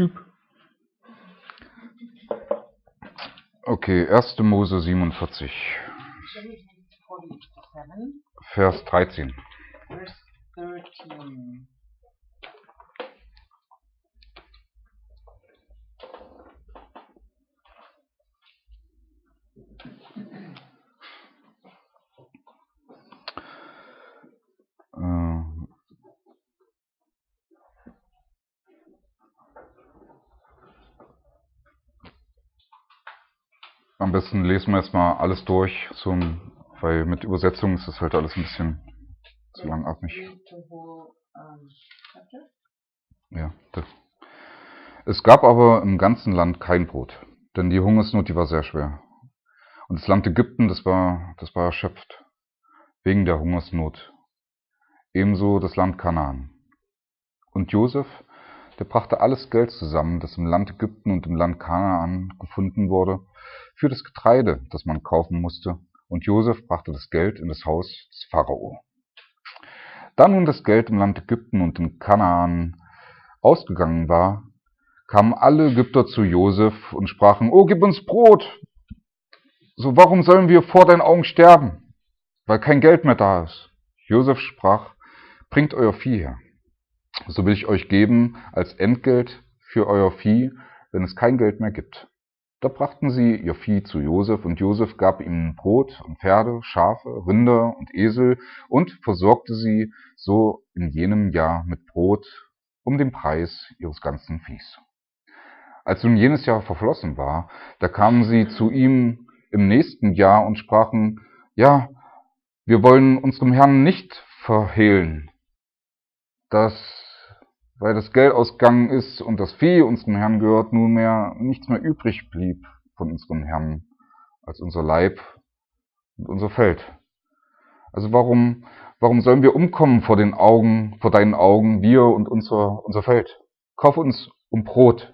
Okay, 1. Mose 47, Vers 13. Verse 13. Am besten lesen wir erstmal alles durch, weil mit Übersetzung ist das halt alles ein bisschen zu langatmig. Ja. Es gab aber im ganzen Land kein Brot, denn die Hungersnot, die war sehr schwer. Und das Land Ägypten, das war erschöpft, wegen der Hungersnot. Ebenso das Land Kanaan. Und Josef, der brachte alles Geld zusammen, das im Land Ägypten und im Land Kanaan gefunden wurde, für das Getreide, das man kaufen musste. Und Josef brachte das Geld in das Haus des Pharao. Da nun das Geld im Land Ägypten und in Kanaan ausgegangen war, kamen alle Ägypter zu Josef und sprachen: Oh, gib uns Brot! So, warum sollen wir vor deinen Augen sterben? Weil kein Geld mehr da ist. Josef sprach: Bringt euer Vieh her. So will ich euch geben als Entgelt für euer Vieh, wenn es kein Geld mehr gibt. Da brachten sie ihr Vieh zu Josef, und Josef gab ihnen Brot und Pferde, Schafe, Rinder und Esel und versorgte sie so in jenem Jahr mit Brot um den Preis ihres ganzen Viehs. Als nun jenes Jahr verflossen war, da kamen sie zu ihm im nächsten Jahr und sprachen: Ja, wir wollen unserem Herrn nicht verhehlen, weil das Geld ausgegangen ist und das Vieh unserem Herrn gehört, nunmehr nichts mehr übrig blieb von unserem Herrn als unser Leib und unser Feld. Also warum sollen wir umkommen vor deinen Augen, wir und unser Feld? Kauf uns um Brot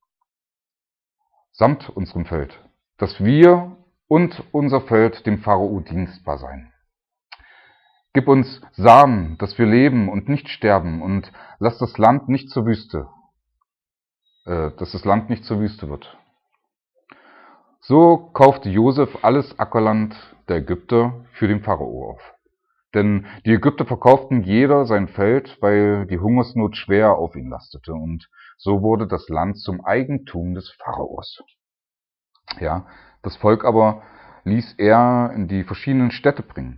samt unserem Feld, dass wir und unser Feld dem Pharao dienstbar seien. Gib uns Samen, dass wir leben und nicht sterben, und lass das Land nicht zur Wüste, dass das Land nicht zur Wüste wird. So kaufte Josef alles Ackerland der Ägypter für den Pharao auf. Denn die Ägypter verkauften jeder sein Feld, weil die Hungersnot schwer auf ihn lastete, und so wurde das Land zum Eigentum des Pharaos. Ja, das Volk aber ließ er in die verschiedenen Städte bringen,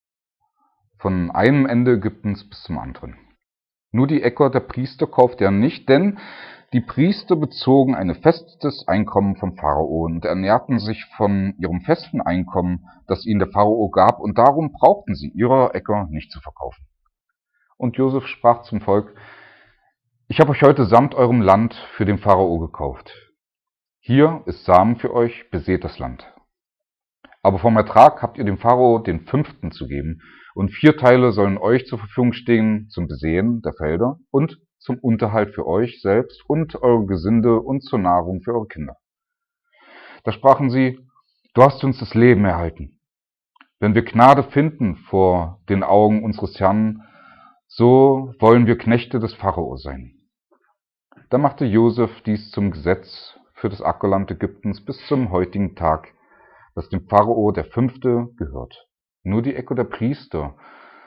von einem Ende Ägyptens bis zum anderen. Nur die Äcker der Priester kaufte er nicht, denn die Priester bezogen ein festes Einkommen vom Pharao und ernährten sich von ihrem festen Einkommen, das ihnen der Pharao gab, und darum brauchten sie ihre Äcker nicht zu verkaufen. Und Josef sprach zum Volk: Ich habe euch heute samt eurem Land für den Pharao gekauft. Hier ist Samen für euch, besät das Land. Aber vom Ertrag habt ihr dem Pharao den 5. zu geben, und 4 Teile sollen euch zur Verfügung stehen zum Besehen der Felder und zum Unterhalt für euch selbst und eure Gesinde und zur Nahrung für eure Kinder. Da sprachen sie: Du hast uns das Leben erhalten. Wenn wir Gnade finden vor den Augen unseres Herrn, so wollen wir Knechte des Pharao sein. Da machte Josef dies zum Gesetz für das Ackerland Ägyptens bis zum heutigen Tag, dass dem Pharao der 5. gehört. Nur die Äcker der Priester,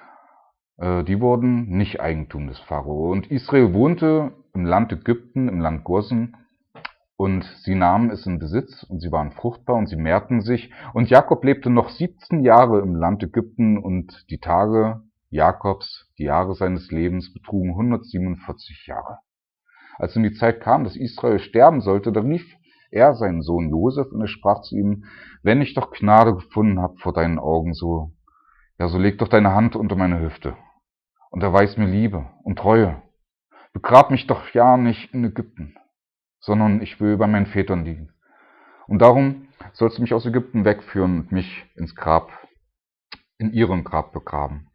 die wurden nicht Eigentum des Pharao. Und Israel wohnte im Land Ägypten, im Land Gosen, und sie nahmen es in Besitz, und sie waren fruchtbar, und sie mehrten sich. Und Jakob lebte noch 17 Jahre im Land Ägypten, und die Tage Jakobs, die Jahre seines Lebens, betrugen 147 Jahre. Als nun die Zeit kam, dass Israel sterben sollte, da rief er seinen Sohn Josef, und er sprach zu ihm: Wenn ich doch Gnade gefunden habe vor deinen Augen, so leg doch deine Hand unter meine Hüfte und erweis mir Liebe und Treue. Begrab mich doch ja nicht in Ägypten, sondern ich will bei meinen Vätern liegen. Und darum sollst du mich aus Ägypten wegführen und mich in ihrem Grab begraben.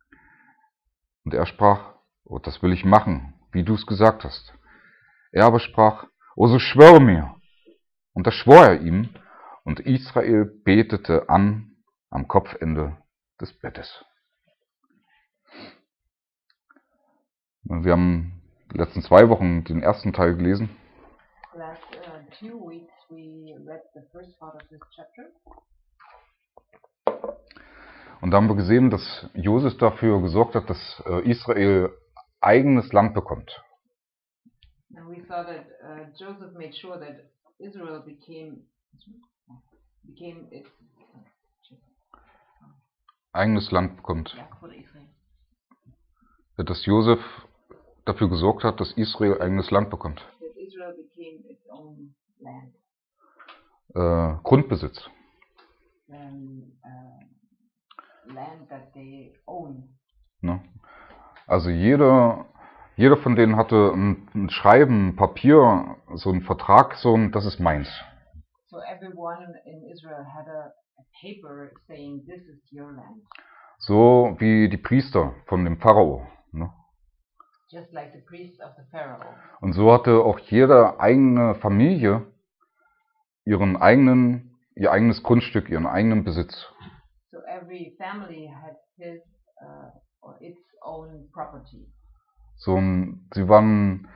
Und er sprach: Oh, das will ich machen, wie du es gesagt hast. Er aber sprach: Oh, so schwöre mir. Und da schwor er ihm, und Israel betete an am Kopfende des Bettes. Wir haben die letzten 2 Wochen den ersten Teil gelesen last 2 weeks we read the first part of this chapter. Und da haben wir gesehen, dass Josef dafür gesorgt hat, dass Israel eigenes Land bekommt. And we saw that Joseph made sure that Israel became its Eigenes Land bekommt. for Israel. Dass Josef dafür gesorgt hat, dass Israel eigenes Land bekommt. That Israel became its own land. Grundbesitz. Land that they own. Ne? Also jeder von denen hatte ein Schreiben, ein Papier, so ein Vertrag, das ist meins. So everyone in Israel had a paper saying this is your land. So wie die Priester von dem Pharao. Ne? Just like the priests of the Pharaoh. Und so hatte auch jede eigene Familie ihr eigenes Grundstück, ihren eigenen Besitz. So every family had his or its own property. So, sie waren,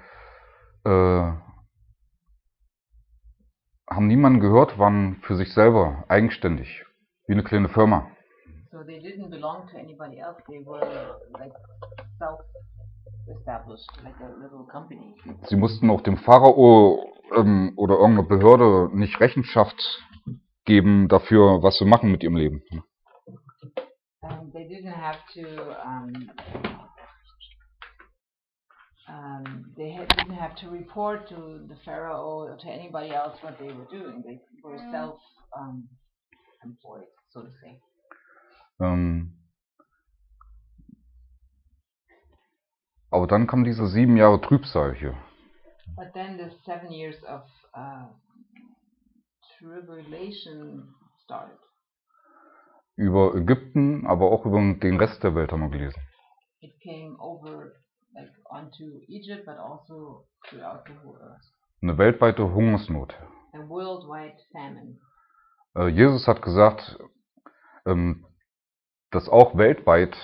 haben niemanden gehört, waren für sich selber eigenständig, wie eine kleine Firma. So they didn't belong to anybody else. They were like self-established, like a little company. Sie mussten auch dem Pharao oder irgendeiner Behörde nicht Rechenschaft geben dafür, was sie machen mit ihrem Leben. They didn't have to. Didn't have to report to the Pharaoh or to anybody else what they were doing. They were self-employed, so to say. Aber dann kam diese 7 Jahre Trübsal hier. But then the 7 years of tribulation started. Über Ägypten, aber auch über den Rest der Welt haben wir gelesen. It came over like onto Egypt, but also throughout the whole earth. Eine weltweite Hungersnot. A worldwide famine. Jesus hat gesagt, dass auch weltweit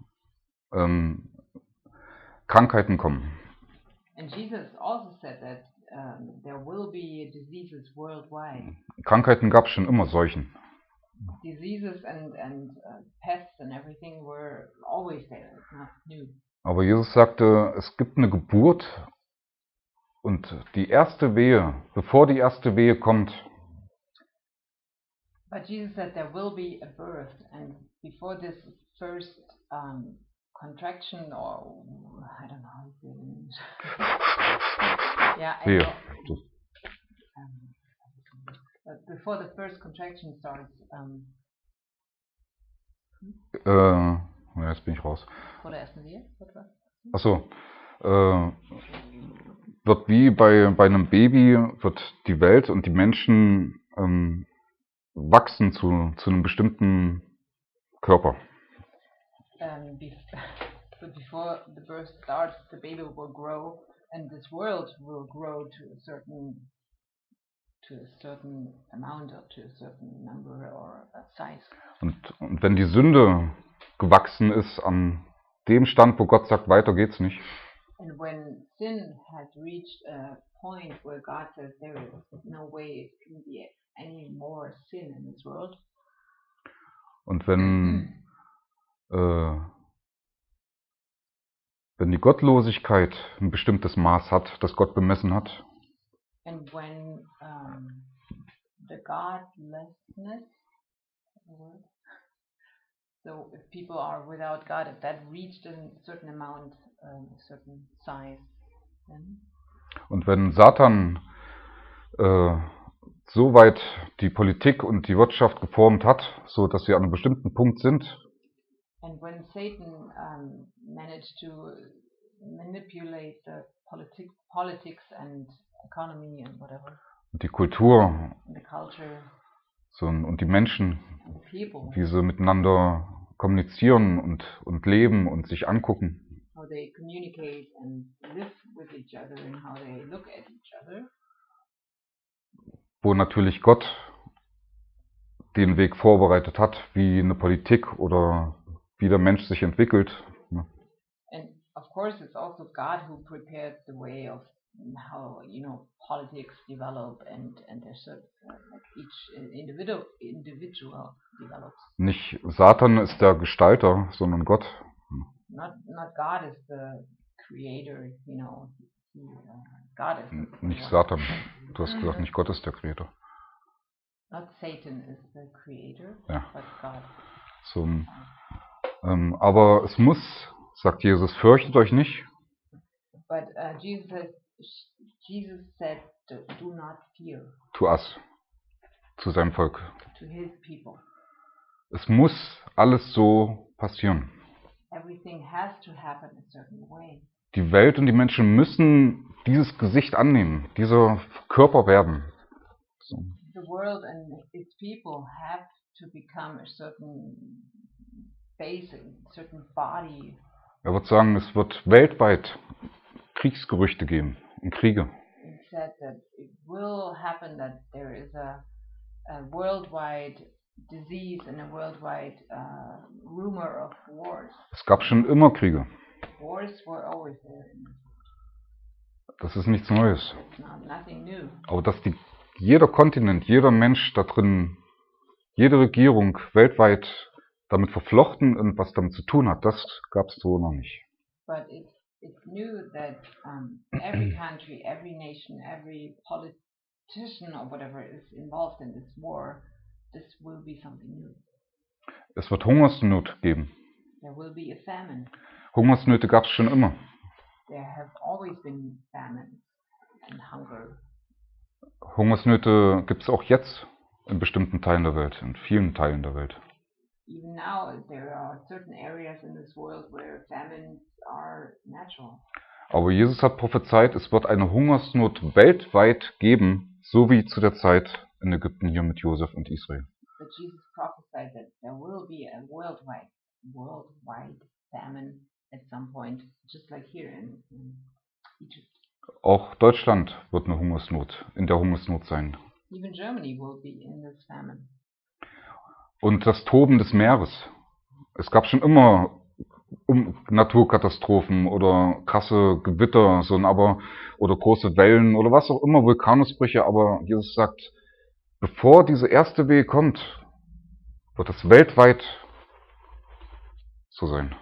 Krankheiten kommen. And Jesus also said that there will be diseases worldwide. Krankheiten gab es schon immer, Seuchen. Diseases and pests and everything were always there. It's not new. Aber Jesus sagte, es gibt eine Geburt und die erste Wehe, bevor die erste Wehe kommt, but Jesus said there will be a birth, and before this first contraction, or I don't know how to say it in English. Yeah, I Wehe. know. But before the first contraction starts, jetzt bin ich raus. vor der ersten Wehe, oder? Achso, wird wie bei einem Baby, wird die Welt und die Menschen wachsen zu einem bestimmten Körper. So before the birth starts, the baby will grow, and this world will grow to a certain amount or to a certain number or a size. Und wenn die Sünde gewachsen ist an dem Stand, wo Gott sagt, weiter geht's nicht, And when sin has reached a point where God says there is no way it can be any more sin in this world. und wenn die Gottlosigkeit ein bestimmtes Maß hat, das Gott bemessen hat, And when the godlessness, so if people are without God, if that reached a certain amount, a certain size, then. Und wenn Satan so weit die Politik und die Wirtschaft geformt hat, so dass sie an einem bestimmten Punkt sind, And when Satan managed to manipulate the politics and economy and whatever, und die Kultur and the culture und die Menschen, and the people, wie sie miteinander kommunizieren und leben und sich angucken, how they communicate and live with each other and how they look at each other, wo natürlich Gott den Weg vorbereitet hat, wie eine Politik oder wie der Mensch sich entwickelt. and of course it's also God who prepared the way of how politics develop and there's like each individual develops. Nicht Satan ist der Gestalter, sondern Gott. Not God is the creator, God is Nicht Satan. Du hast gesagt, nicht Gott ist der Creator. Not Satan is the creator, Ja. but God. So, aber es muss, sagt Jesus, fürchtet euch nicht. But Jesus said, do not fear. To us, zu seinem Volk. To his people. Es muss alles so passieren. Everything has to happen a certain way. Die Welt und die Menschen müssen dieses Gesicht annehmen, dieser Körper werden. So. The world and its people have to become a certain face, a certain body. Er wird sagen, es wird weltweit Kriegsgerüchte geben und Kriege. He said that it will happen that there is a worldwide disease and a worldwide rumor of wars. Es gab schon immer Kriege. Wars were always there. Das ist nichts Neues. It's nothing new. Aber dass jeder Kontinent, jeder Mensch da drin, jede Regierung weltweit damit verflochten und was damit zu tun hat, das gab es so noch nicht. But it's new that every country, every nation, every politician or whatever is involved in this war, this will be something new. Es wird Hungersnot geben. There will be a famine. Hungersnöte gab es schon immer. There have always been famines and hunger. Hungersnöte gibt es auch jetzt in bestimmten Teilen der Welt, in vielen Teilen der Welt. Even now, there are certain areas in this world where famines are natural. Aber Jesus hat prophezeit, es wird eine Hungersnot weltweit geben, so wie zu der Zeit in Ägypten hier mit Josef und Israel. But Jesus prophesied that there will be a worldwide famine at some point, just like here in Egypt. Auch Deutschland wird in der Hungersnot sein. Even Germany will be in this famine. Und das Toben des Meeres. Es gab schon immer Naturkatastrophen oder krasse Gewitter, oder große Wellen oder was auch immer, Vulkanausbrüche, aber Jesus sagt, bevor diese erste Wehe kommt, wird es weltweit so sein.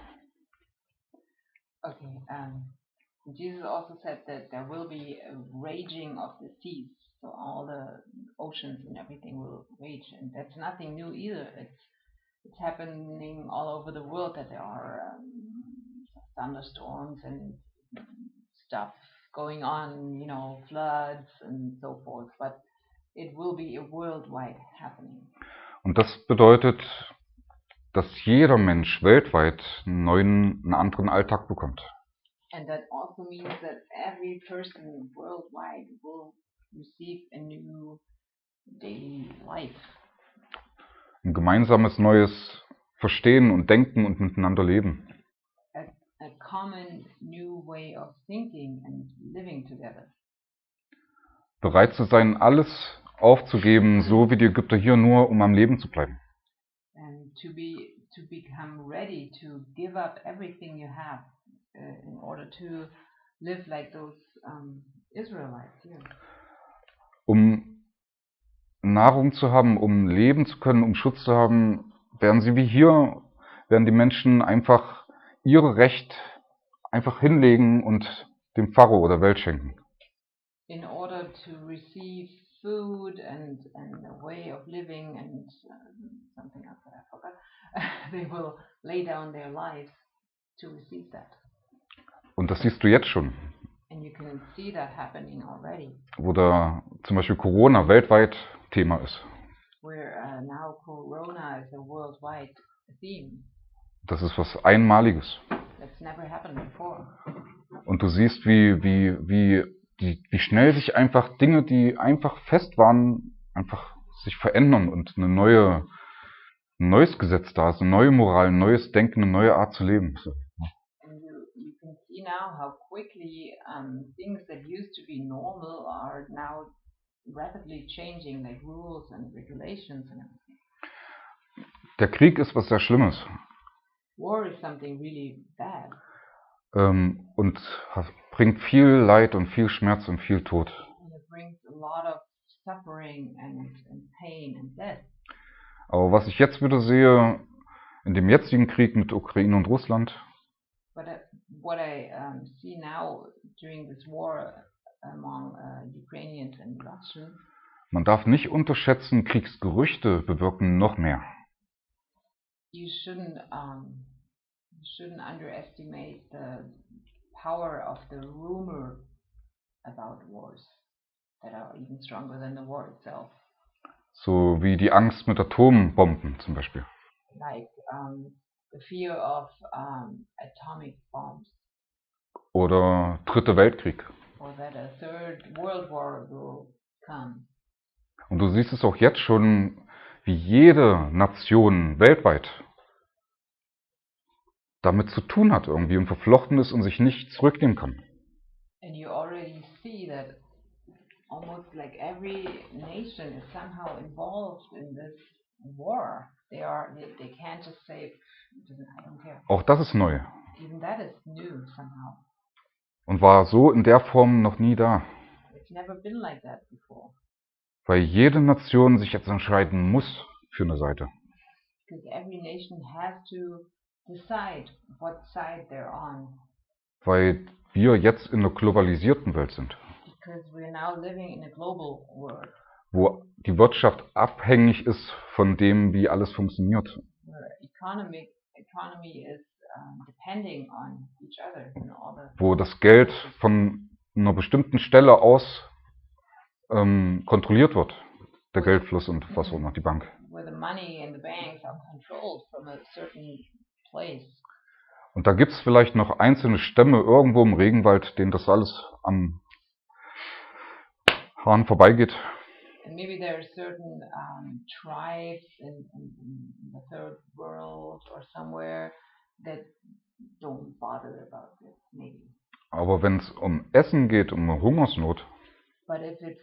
Okay, Jesus also said that there will be a raging of the seas, so all the oceans and everything will rage, and that's nothing new either. It's happening all over the world that there are thunderstorms and stuff going on, floods and so forth, but it will be a worldwide happening. Und das bedeutet, dass jeder Mensch weltweit einen anderen Alltag bekommt. And that also means that every person worldwide will receive a new daily life. Ein gemeinsames neues Verstehen und Denken und miteinander leben. A common new way of thinking and living together. Bereit zu sein, alles aufzugeben, so wie die Ägypter hier, nur um am Leben zu bleiben. And to become ready to give up everything you have in order to live like those Israelites here. Um Nahrung zu haben, um leben zu können, um Schutz zu haben, werden die Menschen einfach ihre Recht einfach hinlegen und dem Pharao oder Welt schenken. In order to receive food and a way of living and something else that I forgot, they will lay down their lives to receive that. Und das siehst du jetzt schon. And you can see that happening already. Wo da zum Beispiel Corona weltweit Thema ist. Where now Corona is a worldwide theme. Das ist was Einmaliges. That's never happened before. Und du siehst, wie schnell sich einfach Dinge, die einfach fest waren, einfach sich verändern und ein neues Gesetz da ist, eine neue Moral, ein neues Denken, eine neue Art zu leben. So. And you can see now how quickly things that used to be normal are now rapidly changing, like rules and regulations and everything. Der Krieg ist was sehr Schlimmes. War is something really bad. Und bringt viel Leid und viel Schmerz und viel Tod. And it brings a lot of suffering and pain and death. Aber was ich jetzt wieder sehe, in dem jetzigen Krieg mit Ukraine und Russland, But what I see now during this war among Ukrainians and Russians, man darf nicht unterschätzen, Kriegsgerüchte bewirken noch mehr. you shouldn't underestimate the power of the rumor about wars that are even stronger than the war itself. So wie die Angst mit Atombomben zum Beispiel. Like the fear of atomic bombs, Oder Dritter Weltkrieg. or that a third world war will come. Und du siehst es auch jetzt schon, wie jede Nation weltweit damit zu tun hat irgendwie und verflochten ist und sich nicht zurücknehmen kann. And you already see that almost like every nation is somehow involved in this war. They can't just say, I don't care. Auch das ist neu Even that is new somehow. und war so in der Form noch nie da. It's never been like that before. Weil jede Nation sich jetzt entscheiden muss für eine Seite. Because every nation has to decide what side they're on. Weil wir jetzt in einer globalisierten Welt sind, Because we're now living in a global world wo die Wirtschaft abhängig ist von dem, wie alles funktioniert. where economy is depending on each other. All the Wo das Geld von einer bestimmten Stelle aus kontrolliert wird. Der Geldfluss und was auch immer, die Bank. where the money and the banks are controlled from a certain place. Und da gibt es vielleicht noch einzelne Stämme irgendwo im Regenwald, denen das alles am Hahn vorbeigeht. And maybe there are certain tribes in the third world or somewhere that don't bother about this, maybe. Aber wenn es um Essen geht, um eine Hungersnot, But if it's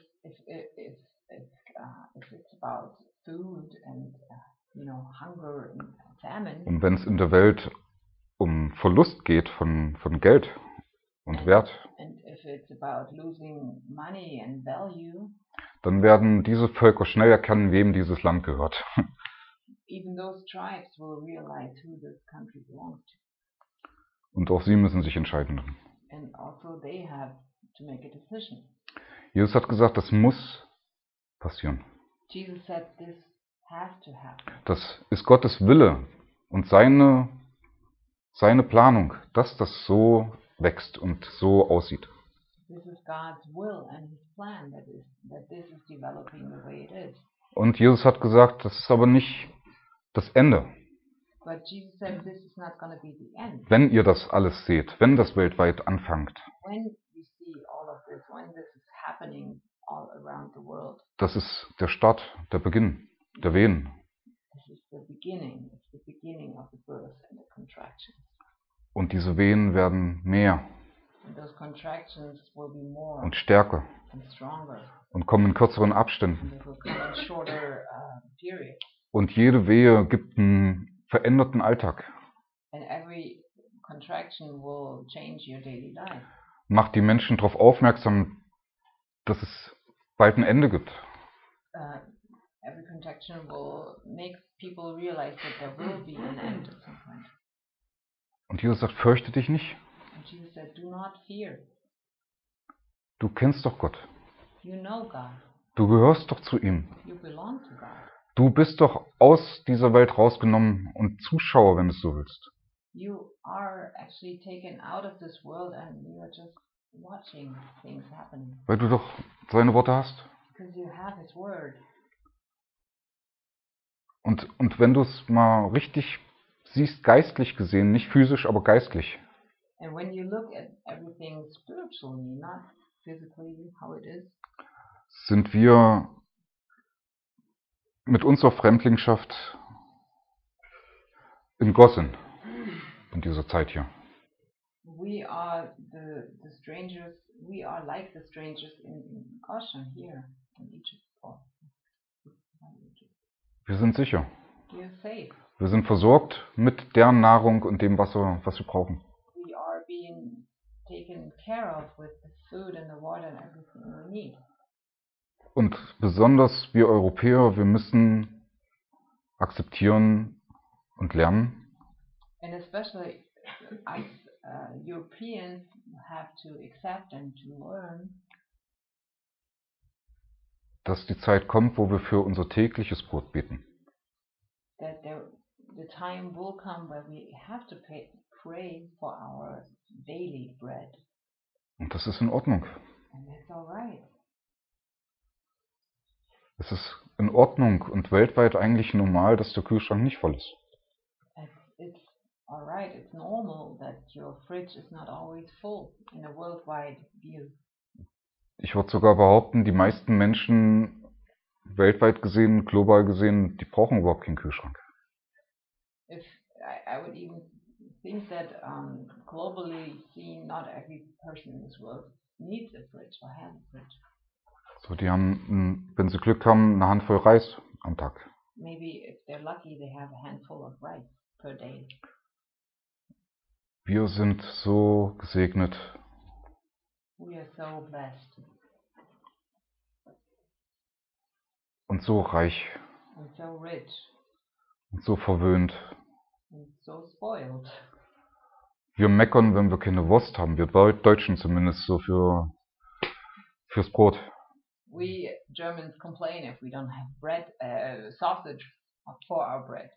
about food and hunger and famine, und wenn es in der Welt um Verlust geht von Geld und Wert, and if it's about losing money and value, dann werden diese Völker schnell erkennen, wem dieses Land gehört. even those tribes will realize who this country belongs to. Und auch sie müssen sich entscheiden. And also they have to make a decision. Jesus hat gesagt, das muss passieren. Jesus said this has to happen. Das ist Gottes Wille und seine Planung, dass das so wächst und so aussieht. This is God's will and His plan that this is developing the way it is. Und Jesus hat gesagt, das ist aber nicht das Ende. But Jesus said this is not going to be the end. Wenn ihr das alles seht, wenn das weltweit anfängt, When you see all of this, when this is happening all around the world, das ist der Start, der Beginn, der Wehen. this is the beginning. It's the beginning of the birth and the contraction. Und diese Wehen werden mehr And those contractions will be more und stärker and stronger. und kommen in kürzeren Abständen. And it will come in shorter periods. Und jede Wehe gibt einen veränderten Alltag, And every contraction will change your daily life. macht die Menschen darauf aufmerksam, dass es bald ein Ende gibt. Every contraction will make people realize that there will be an end at some point. Und Jesus sagt, fürchte dich nicht. And Jesus said, do not fear. Du kennst doch Gott. You know God. Du gehörst doch zu ihm. You belong to God. Du bist doch aus dieser Welt rausgenommen und Zuschauer, wenn du es so willst. You are actually taken out of this world and you are just watching things happening. Weil du doch seine Worte hast. Because you have His word. Und wenn du es mal richtig siehst, geistlich gesehen, nicht physisch, aber geistlich, And when you look at everything spiritually, not physically how it is, sind wir mit unserer Fremdlingschaft in Gossen in dieser Zeit hier. we are the strangers, we are like the strangers in Goshen here in Egypt. Wir sind sicher. You're safe. Wir sind versorgt mit der Nahrung und dem Wasser, was wir brauchen. We are being taken care of with the food and the water and everything we need. Und besonders wir Europäer, wir müssen akzeptieren und lernen, And especially us Europeans have to accept and to learn dass die Zeit kommt, wo wir für unser tägliches Brot beten. that the time will come where we have to pray for our daily bread. Und das ist in Ordnung. And that's all right. Es ist in Ordnung und weltweit eigentlich normal, dass der Kühlschrank nicht voll ist. It's all right. It's normal that your fridge is not always full in a worldwide view. Ich würde sogar behaupten, die meisten Menschen weltweit gesehen, global gesehen, die brauchen überhaupt keinen Kühlschrank. If I would even think that globally seen, not every person in this world needs a fridge or has a fridge. So, die haben, wenn sie Glück haben, eine Handvoll Reis am Tag. Maybe if they're lucky, they have a handful of rice per day. Wir sind so gesegnet. We are so blessed Und so reich and so rich und so verwöhnt. and so spoiled. Wir meckern, wenn wir keine Wurst haben. Wir Deutschen zumindest so fürs Brot. We Germans complain if we don't have bread, sausage for our bread.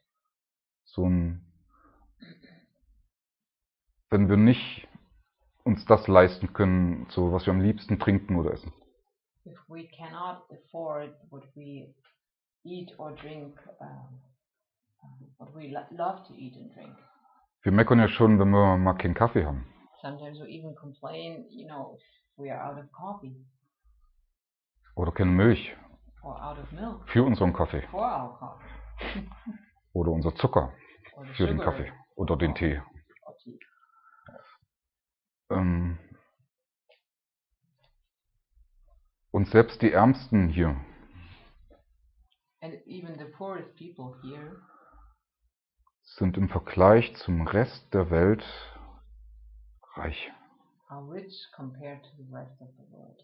Wenn wir nicht uns das leisten können, so was wir am liebsten trinken oder essen. If we cannot afford what we eat or drink, what we love to eat and drink. Wir meckern ja schon, wenn wir mal keinen Kaffee haben. Sometimes we even complain, if we are out of coffee. Oder keine Milch. Or out of milk. Für unseren Kaffee. For our coffee. Oder unser Zucker. Or the Für den sugar. Kaffee. Oder den Tee. Or tea. Und selbst die Ärmsten hier And even the poorest people here sind im Vergleich zum Rest der Welt reich. are rich compared to the rest of the world.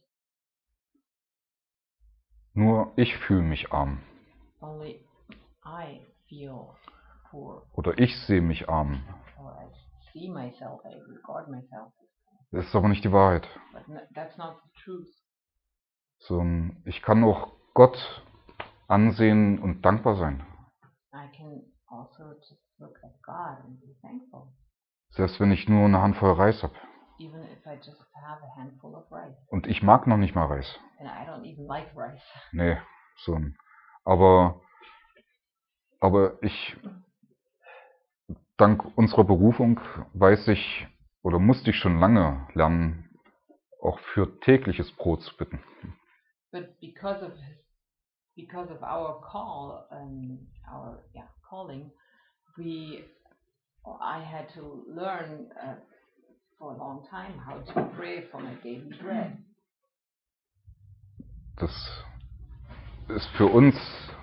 Nur ich fühle mich arm. Only I feel poor, Oder ich sehe mich arm. or I see myself, I regard myself. Das ist aber nicht die Wahrheit. But that's not the truth. So, ich kann auch Gott ansehen und dankbar sein. I can also just look at God and be thankful, Selbst wenn ich nur eine Handvoll Reis habe. even if I just have a handful of rice. Und ich mag noch nicht mal Reis. And I don't even like rice. Nee, aber ich, dank unserer Berufung weiß ich oder musste ich schon lange lernen, auch für tägliches Brot zu bitten. But because of our call, our calling, I had to learn for a long time how to pray for my daily bread. Das ist für uns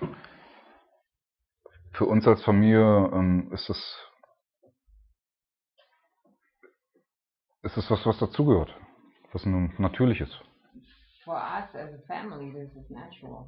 als Familie ist es was dazugehört, was nun natürlich ist. For us as a family, this is natural.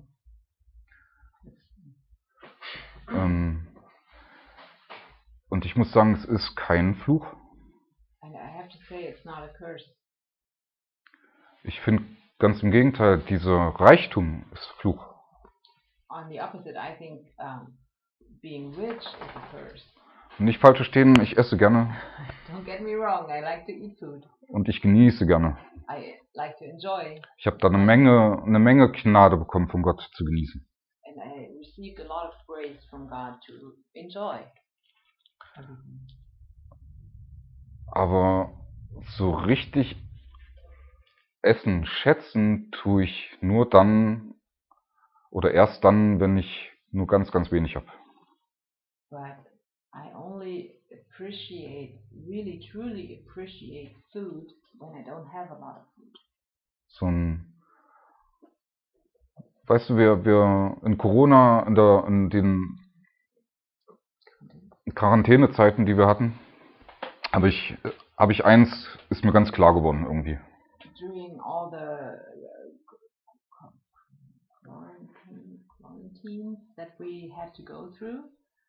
Und ich muss sagen, es ist kein Fluch. And I have to say, it's not a curse. Ich finde ganz im Gegenteil, dieser Reichtum ist Fluch. On the opposite, I think being rich is a curse. Nicht falsch verstehen, ich esse gerne. Don't get me wrong, I like to eat food. Und ich genieße gerne. I like to enjoy. Ich habe da eine Menge Gnade bekommen von Gott zu genießen. And I received a lot of grace from God to enjoy everything. Aber so richtig essen, schätzen tue ich nur dann oder erst dann, wenn ich nur ganz wenig habe. But I only really truly appreciate food when I don't have a lot of food. Weißt du, wir in Corona, in den Quarantänezeiten, die wir hatten, habe ich eins, ist mir ganz klar geworden irgendwie. during all the quarantines that we had to go through,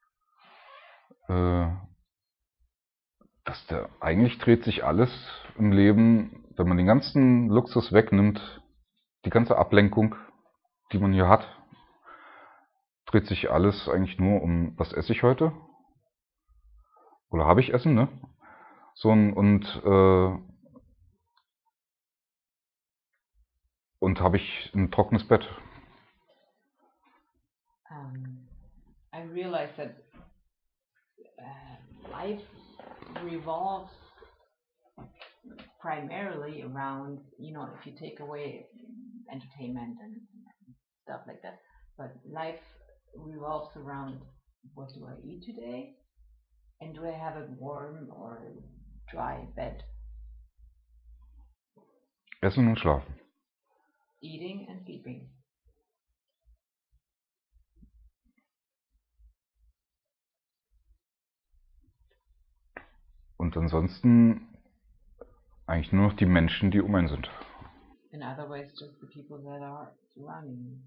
eigentlich dreht sich alles im Leben, wenn man den ganzen Luxus wegnimmt, die ganze Ablenkung, die man hier hat, dreht sich alles eigentlich nur um, was esse ich heute? Oder habe ich Essen, ne? Und habe ich ein trockenes Bett? I realized that life revolves primarily around, if you take away entertainment and stuff like that, but life revolves around, what do I eat today? And do I have a warm or dry bed? Essen und schlafen. Eating and sleeping. Und ansonsten eigentlich nur noch die Menschen, die um einen sind. In other ways, just the people that are surrounding me.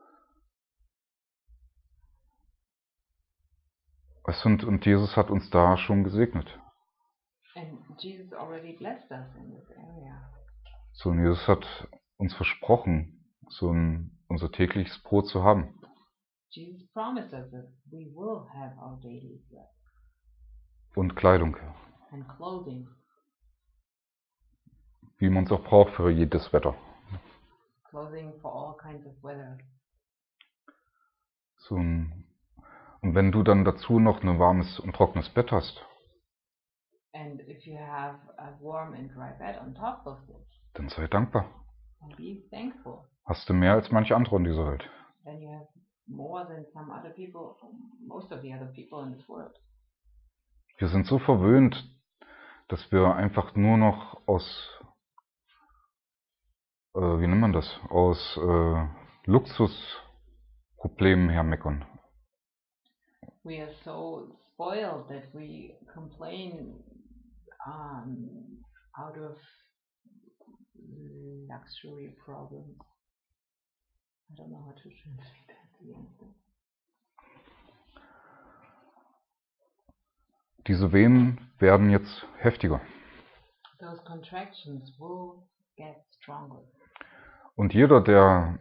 Und Jesus hat uns da schon gesegnet. And Jesus already blessed us in this area. Und Jesus hat uns versprochen, unser tägliches Brot zu haben. Jesus promised us that we will have our daily bread. Und Kleidung. And clothing. Wie man es auch braucht für jedes Wetter. Clothing for all kinds of weather. Und wenn du dann dazu noch ein warmes und trockenes Bett hast, and if you have a warm and dry bed on top of this, dann sei dankbar. And be thankful. Hast du mehr als manche andere in dieser Welt. Then you have more than some other people, most of the other people in this world. Wir sind so verwöhnt, dass wir einfach nur noch aus, wie nennt man das, aus Luxusproblemen hermeckern. We are so spoiled that we complain out of luxury problems. I don't know how to translate that to be honest. Diese Wehen werden jetzt heftiger. Those contractions will get stronger. Und jeder, der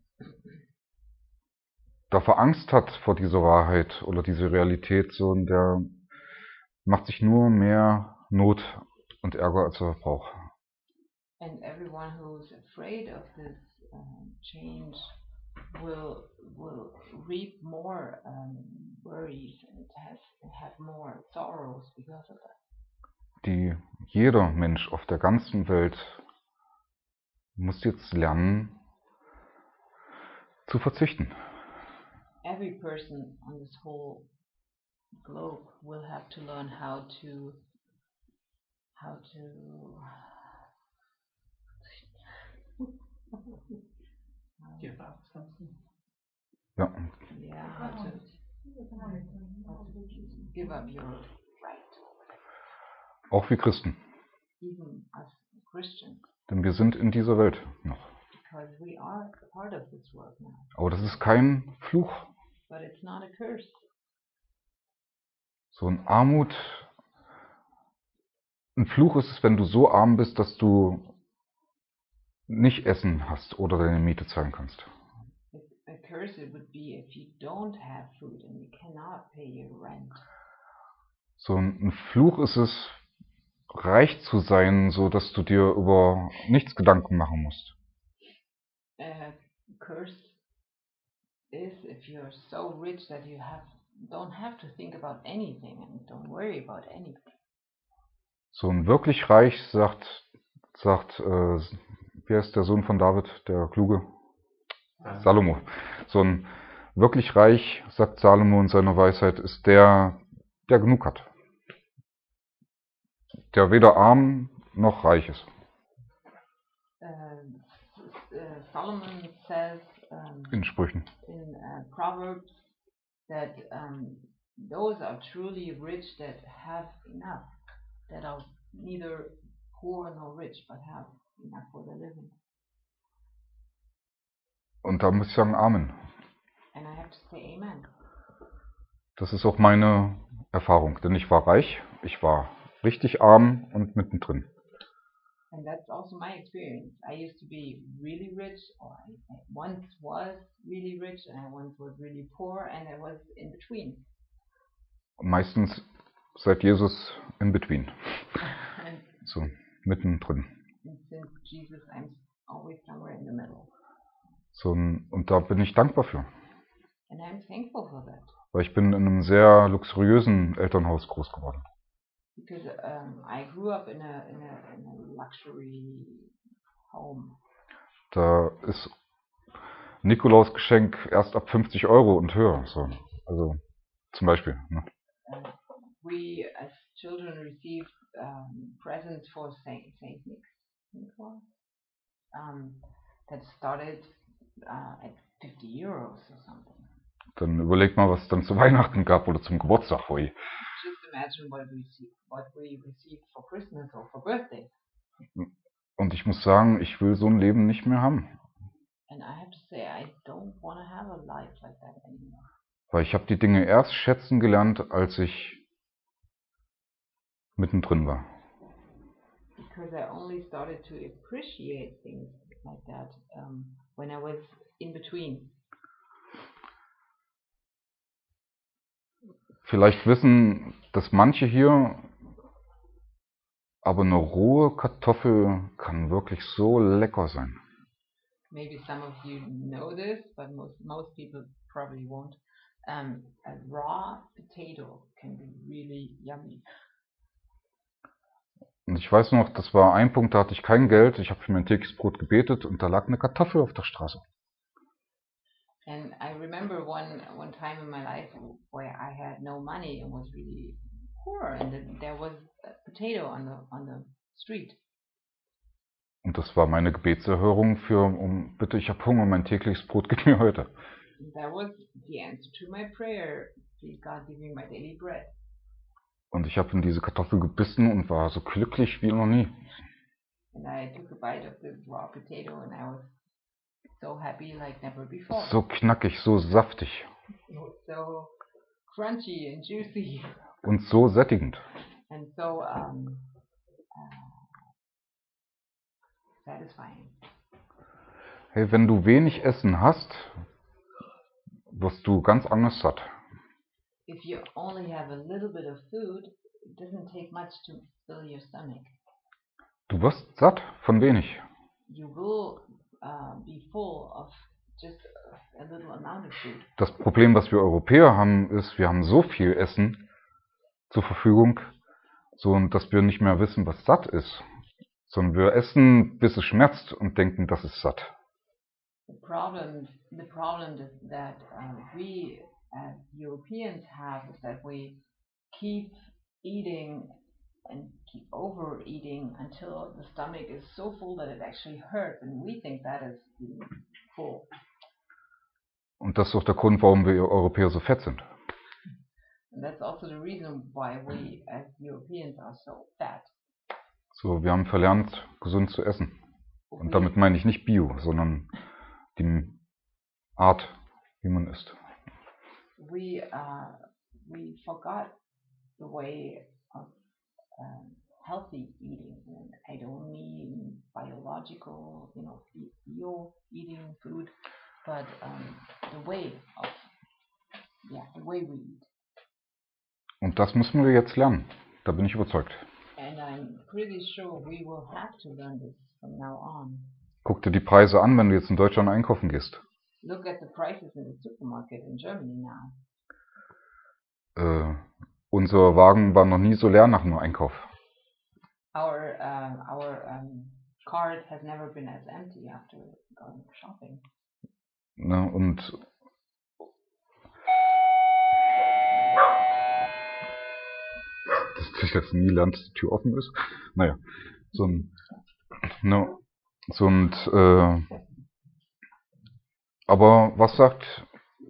davor Angst hat vor dieser Wahrheit oder dieser Realität, der macht sich nur mehr Not und Ärger, als er braucht. And everyone who's afraid of this change will reap more worries and have more sorrows because of that. Jeder Mensch auf der ganzen Welt muss jetzt lernen zu verzichten. Every person on this whole globe will have to learn how to give up something. Ja. Yeah, how to give up your right. Auch wir Christen. Even as Christians. Denn wir sind in dieser Welt noch. Because we are part of this world now. Aber das ist kein Fluch. But it's not a curse. Armut. Ein Fluch ist es, wenn du so arm bist, dass du nicht Essen hast oder deine Miete zahlen kannst. A curse it would be if you don't have food and you cannot pay your rent. Ein Fluch ist es, reich zu sein, so dass du dir über nichts Gedanken machen musst. Curse is if you're so rich that you don't have to think about anything and don't worry about anything. Wirklich reich sagt, wer ist der Sohn von David, der Kluge? Salomo. Wirklich reich, sagt Salomo in seiner Weisheit, ist der genug hat. Der weder arm noch reich ist. Solomon says in Sprüchen. In Proverbs that those are truly rich that have enough, that are neither poor nor rich, but have enough for their living. Und da muss ich sagen, Amen. And I have to say amen. Das ist auch meine Erfahrung, denn ich war reich, ich war richtig arm und mittendrin. And that's also my experience. I used to be really rich, or I once was really rich, and I once was really poor, and I was in between. Meistens seit Jesus in between. And So, mittendrin. since Jesus, I'm always somewhere in the middle. So, und da bin ich dankbar für. And I'm thankful for that. Weil ich bin in einem sehr luxuriösen Elternhaus groß geworden. Because I grew up in a luxury home. Da ist Nikolausgeschenk erst ab 50 € und höher. So. Also zum Beispiel. Ne? We as children received presents for Saint Nicholas that started at 50 euros or something. Dann überleg mal, was es dann zu Weihnachten gab oder zum Geburtstag. Ui. Just imagine what we received for Christmas or for birthday. Und ich muss sagen, ich will so ein Leben nicht mehr haben. And I have to say, I don't want to have a life like that anymore. Weil ich habe die Dinge erst schätzen gelernt, als ich mittendrin war. Because I only started to appreciate things like that when I was in between. Vielleicht wissen das manche hier, aber eine rohe Kartoffel kann wirklich so lecker sein. Maybe some of you know this, but most people probably won't. A raw potato can be really yummy. Und ich weiß noch, das war ein Punkt, da hatte ich kein Geld, ich habe für mein tägliches Brot gebetet und da lag eine Kartoffel auf der Straße. And I remember one time in my life where I had no money and was really poor, and there was a potato on the street. Und das war meine Gebetserhörung für, bitte, ich habe Hunger, mein tägliches Brot gib mir heute. And that was the answer to my prayer. Please God, give me my daily bread. Und ich habe in diese Kartoffel gebissen und war so glücklich wie noch nie. And I took a bite of this raw potato and I was so happy like never before. So knackig, so saftig. It was so crunchy and juicy Und so sättigend. and so satisfying. Hey, wenn du wenig Essen hast, wirst du ganz anders satt. If you only have a little bit of food, it doesn't take much to fill your stomach. Du wirst satt von wenig. You will be full of just a little amount of food. Das Problem, was wir Europäer haben, ist, wir haben so viel Essen zur Verfügung, so dass wir nicht mehr wissen, was satt ist. Sondern wir essen, bis es schmerzt und denken, das ist satt. The problem is that we as Europeans have is that we keep eating and keep overeating until the stomach is so full that it actually hurts, and we think that is being full. Und das ist auch der Grund, warum wir Europäer so fett sind. And that's also the reason why we as Europeans are so fat. So, wir haben verlernt, gesund zu essen. Und damit meine ich nicht Bio, sondern die Art, wie man isst. We forgot the way of healthy eating, and I don't mean biological, bio eating food, but the way we eat. Und das müssen wir jetzt lernen. Da bin ich überzeugt. And I'm pretty sure we will have to learn this from now on. Guck dir die Preise an, wenn du jetzt in Deutschland einkaufen gehst. Look at the prices in the supermarket in Germany now. Unser Wagen war noch nie so leer nach einem Einkauf. Our cart has never been as empty after going shopping. Ne, und dass ich jetzt nie lernt, dass die Tür offen ist. Naja, aber was sagt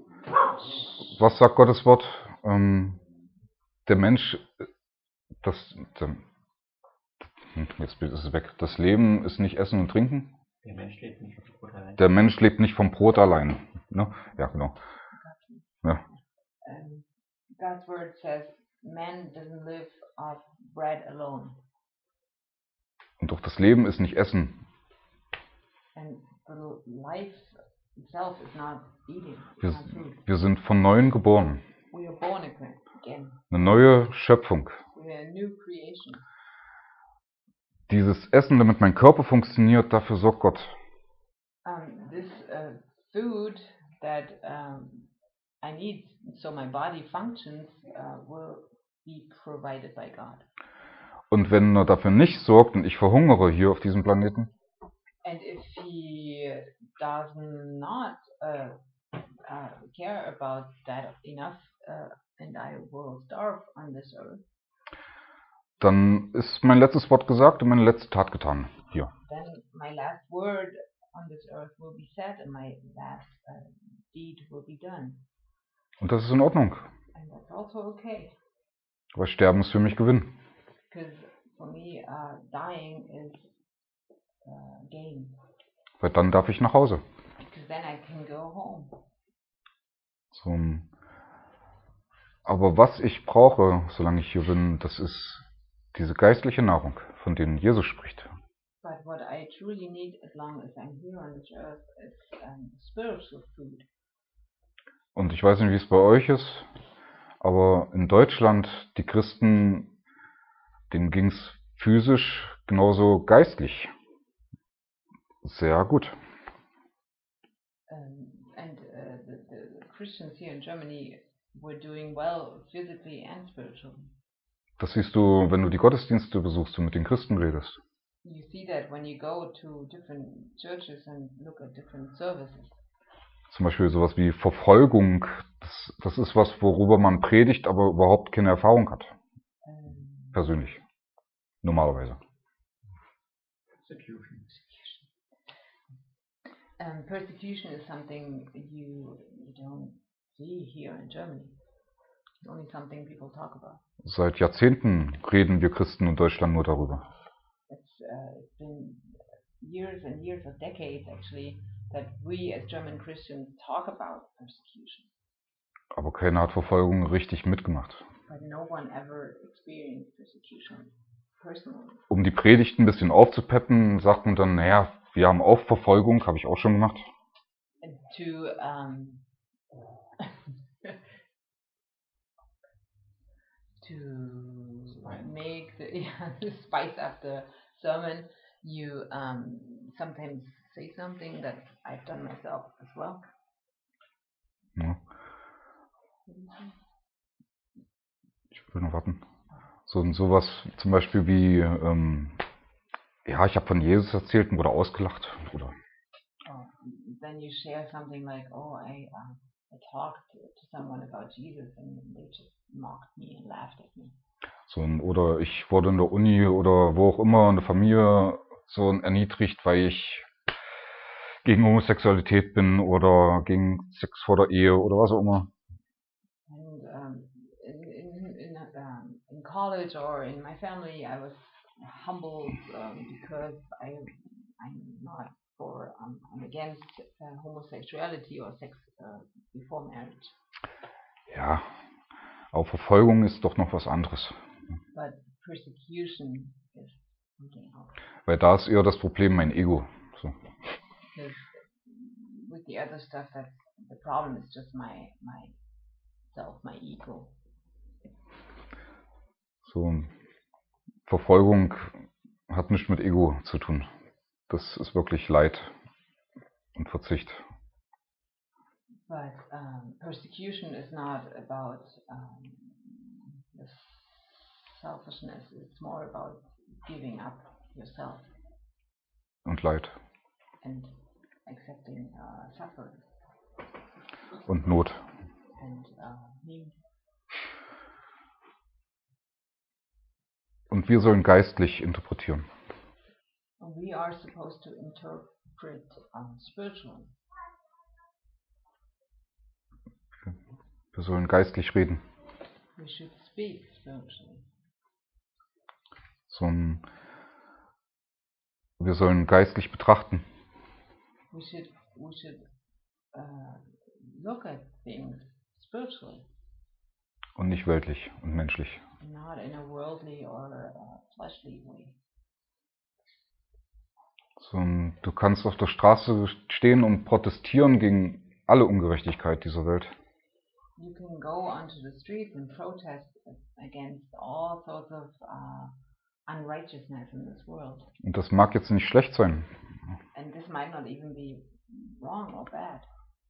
Gottes Wort? Der Mensch, Jetzt ist es weg. Das Leben ist nicht Essen und Trinken. Der Mensch lebt nicht vom Brot allein. Der Mensch lebt nicht vom Brot allein. Ne? Ja, genau. Ja. God's word says, man doesn't live off bread alone. Und doch das Leben ist nicht Essen. And the life itself is not eating, it's not food. Wir sind von Neuem geboren. We are born again. Eine neue Schöpfung. We are a new creation. Dieses Essen, damit mein Körper funktioniert, dafür sorgt Gott. This food that I need so my body functions will be provided by God. Und wenn er dafür nicht sorgt und ich verhungere hier auf diesem Planeten, And if he does not care about that enough, and I will starve on this earth, dann ist mein letztes Wort gesagt und meine letzte Tat getan hier. then my last word on this earth will be said and my last deed will be done. Und das ist in Ordnung, And that's also okay, weil Sterben ist für mich Gewinn. because for me, dying is gain, Weil dann darf ich nach Hause. because then I can go home. So, aber was ich brauche, solange ich hier bin, das ist diese geistliche Nahrung, von denen Jesus spricht. But what I truly need as long as I'm here on this earth is spiritual food. Und ich weiß nicht, wie es bei euch ist, aber in Deutschland, die Christen, denen ging es physisch genauso geistlich sehr gut. The Christians here in Germany were doing well physically and spiritually. Das siehst du, wenn du die Gottesdienste besuchst und mit den Christen redest. You see that when you go to different churches and look at different services. Zum Beispiel sowas wie Verfolgung, das ist was, worüber man predigt, aber überhaupt keine Erfahrung hat. Persönlich. Normalerweise. Persecution is something you don't see here in Germany. It's only something people talk about. Seit Jahrzehnten reden wir Christen in Deutschland nur darüber. It's been years and years or decades actually that we as German Christians talk about persecution. Aber keiner hat Verfolgung richtig mitgemacht. But no one ever experienced persecution personally. Um die Predigt ein bisschen aufzupeppen, sagt man dann, naja, wir haben auch Verfolgung, habe ich auch schon gemacht. And to make the spice up the sermon, you sometimes say something that I've done myself as well. Ja. Ich will noch warten. Sowas zum Beispiel wie, ja, ich habe von Jesus erzählt und wurde ausgelacht. Oder Then you share something like, oh, I talked to someone about Jesus and they just mocked me and laughed at me. Oder ich wurde in der Uni oder wo auch immer in der Familie so erniedrigt, weil ich gegen Homosexualität bin oder gegen Sex vor der Ehe oder was auch immer. And in college or in my family, I was humbled because I'm not for I'm against homosexuality or sex before marriage. Ja, aber Verfolgung ist doch noch was anderes. But persecution is something else. Weil da ist eher das Problem mein Ego. So. Because with the other stuff, that's the problem is just my self, my ego. So, Verfolgung hat nichts mit Ego zu tun. Das ist wirklich Leid und Verzicht. But persecution is not about the selfishness. It's more about giving up yourself Und Leid. and accepting suffering Und Not. and need. Und wir sollen geistlich interpretieren. And we are supposed to interpret spiritually. Wir sollen geistlich reden. We should speak spiritually. Wir sollen geistlich betrachten. We should look at things spiritually, Und nicht weltlich und menschlich. not in a worldly or fleshly way. So, du kannst auf der Straße stehen und protestieren gegen alle Ungerechtigkeit dieser Welt. You can go onto the streets and protest against all sorts of unrighteousness in this world. Und das mag jetzt nicht schlecht sein. And this might not even be wrong or bad.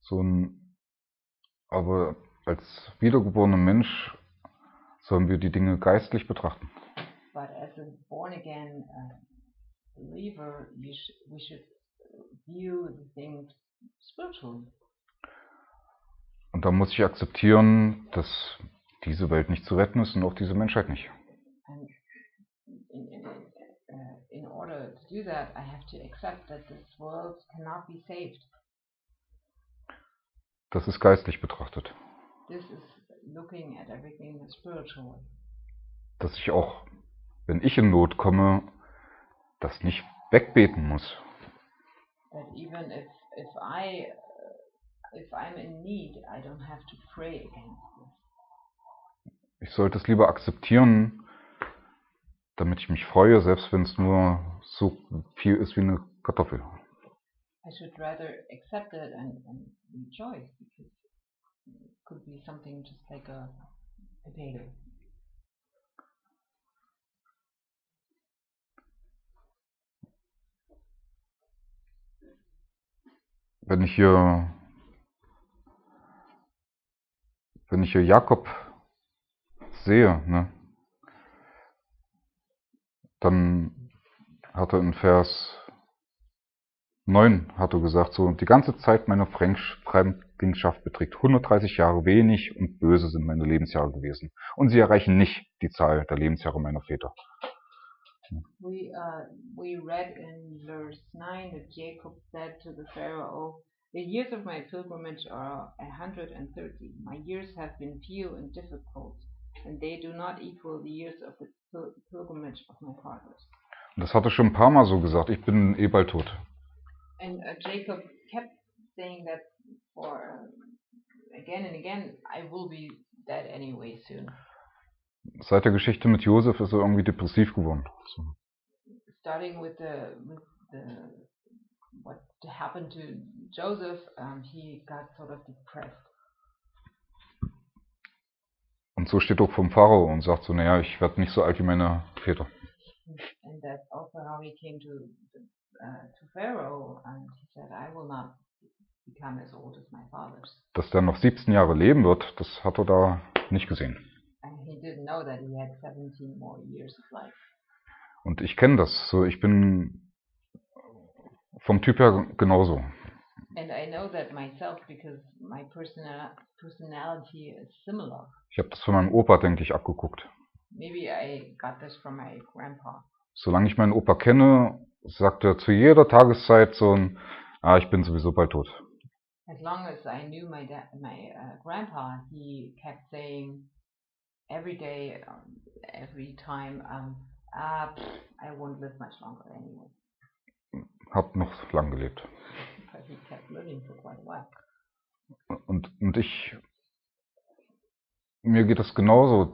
Aber als wiedergeborener Mensch sollen wir die Dinge geistlich betrachten. But as a born again believer, we should view the things spiritually. Und da muss ich akzeptieren, dass diese Welt nicht zu retten ist und auch diese Menschheit nicht. And in order to do that, I have to accept that this world cannot be saved. Das ist geistlich betrachtet. This is looking at everything spiritually. Dass ich auch, wenn ich in Not komme, das nicht wegbeten muss. That even if I'm in need, I don't have to pray against this. Ich sollte es lieber akzeptieren, damit ich mich freue, selbst wenn es nur so viel ist wie eine Kartoffel. I should rather accept it and rejoice, because it could be something just like a potato. Wenn ich hier Jakob sehe, ne, dann hat er in Vers 9 hat er gesagt, so, die ganze Zeit meiner Fremdlingschaft beträgt 130 Jahre, wenig und böse sind meine Lebensjahre gewesen. Und sie erreichen nicht die Zahl der Lebensjahre meiner Väter. We read in verse 9 that Jacob said to the Pharaoh, the years of my pilgrimage are 130. My years have been few and difficult, and they do not equal the years of the pilgrimage of my fathers. Und das hat er schon ein paar Mal so gesagt, ich bin eh bald tot. And Jacob kept saying that for again and again, I will be dead anyway soon. Seit der Geschichte mit Josef ist er irgendwie depressiv geworden. So. Starting with what happened to Joseph, he got sort of depressed. Und so steht auch vom Pharao und sagt so, naja, ich werde nicht so alt wie meine Väter. And that's also how he came to Pharaoh, and he said, I will not become as old as my fathers. Dass der noch 17 Jahre leben wird, das hat er da nicht gesehen. And he didn't know that he had 17 more years of life. Und ich kenne das, so ich bin vom Typ her genauso. And I know that myself, because my personality is similar. Ich habe das von meinem Opa, denke ich, abgeguckt. Maybe I got this from my grandpa. Solange ich meinen Opa kenne, sagt er zu jeder Tageszeit so ich bin sowieso bald tot. As long as I knew my grandpa, he kept saying every day, every time, I won't live much longer anyway. Hab noch lang gelebt. But he kept living for quite a while. Und mir geht es genauso,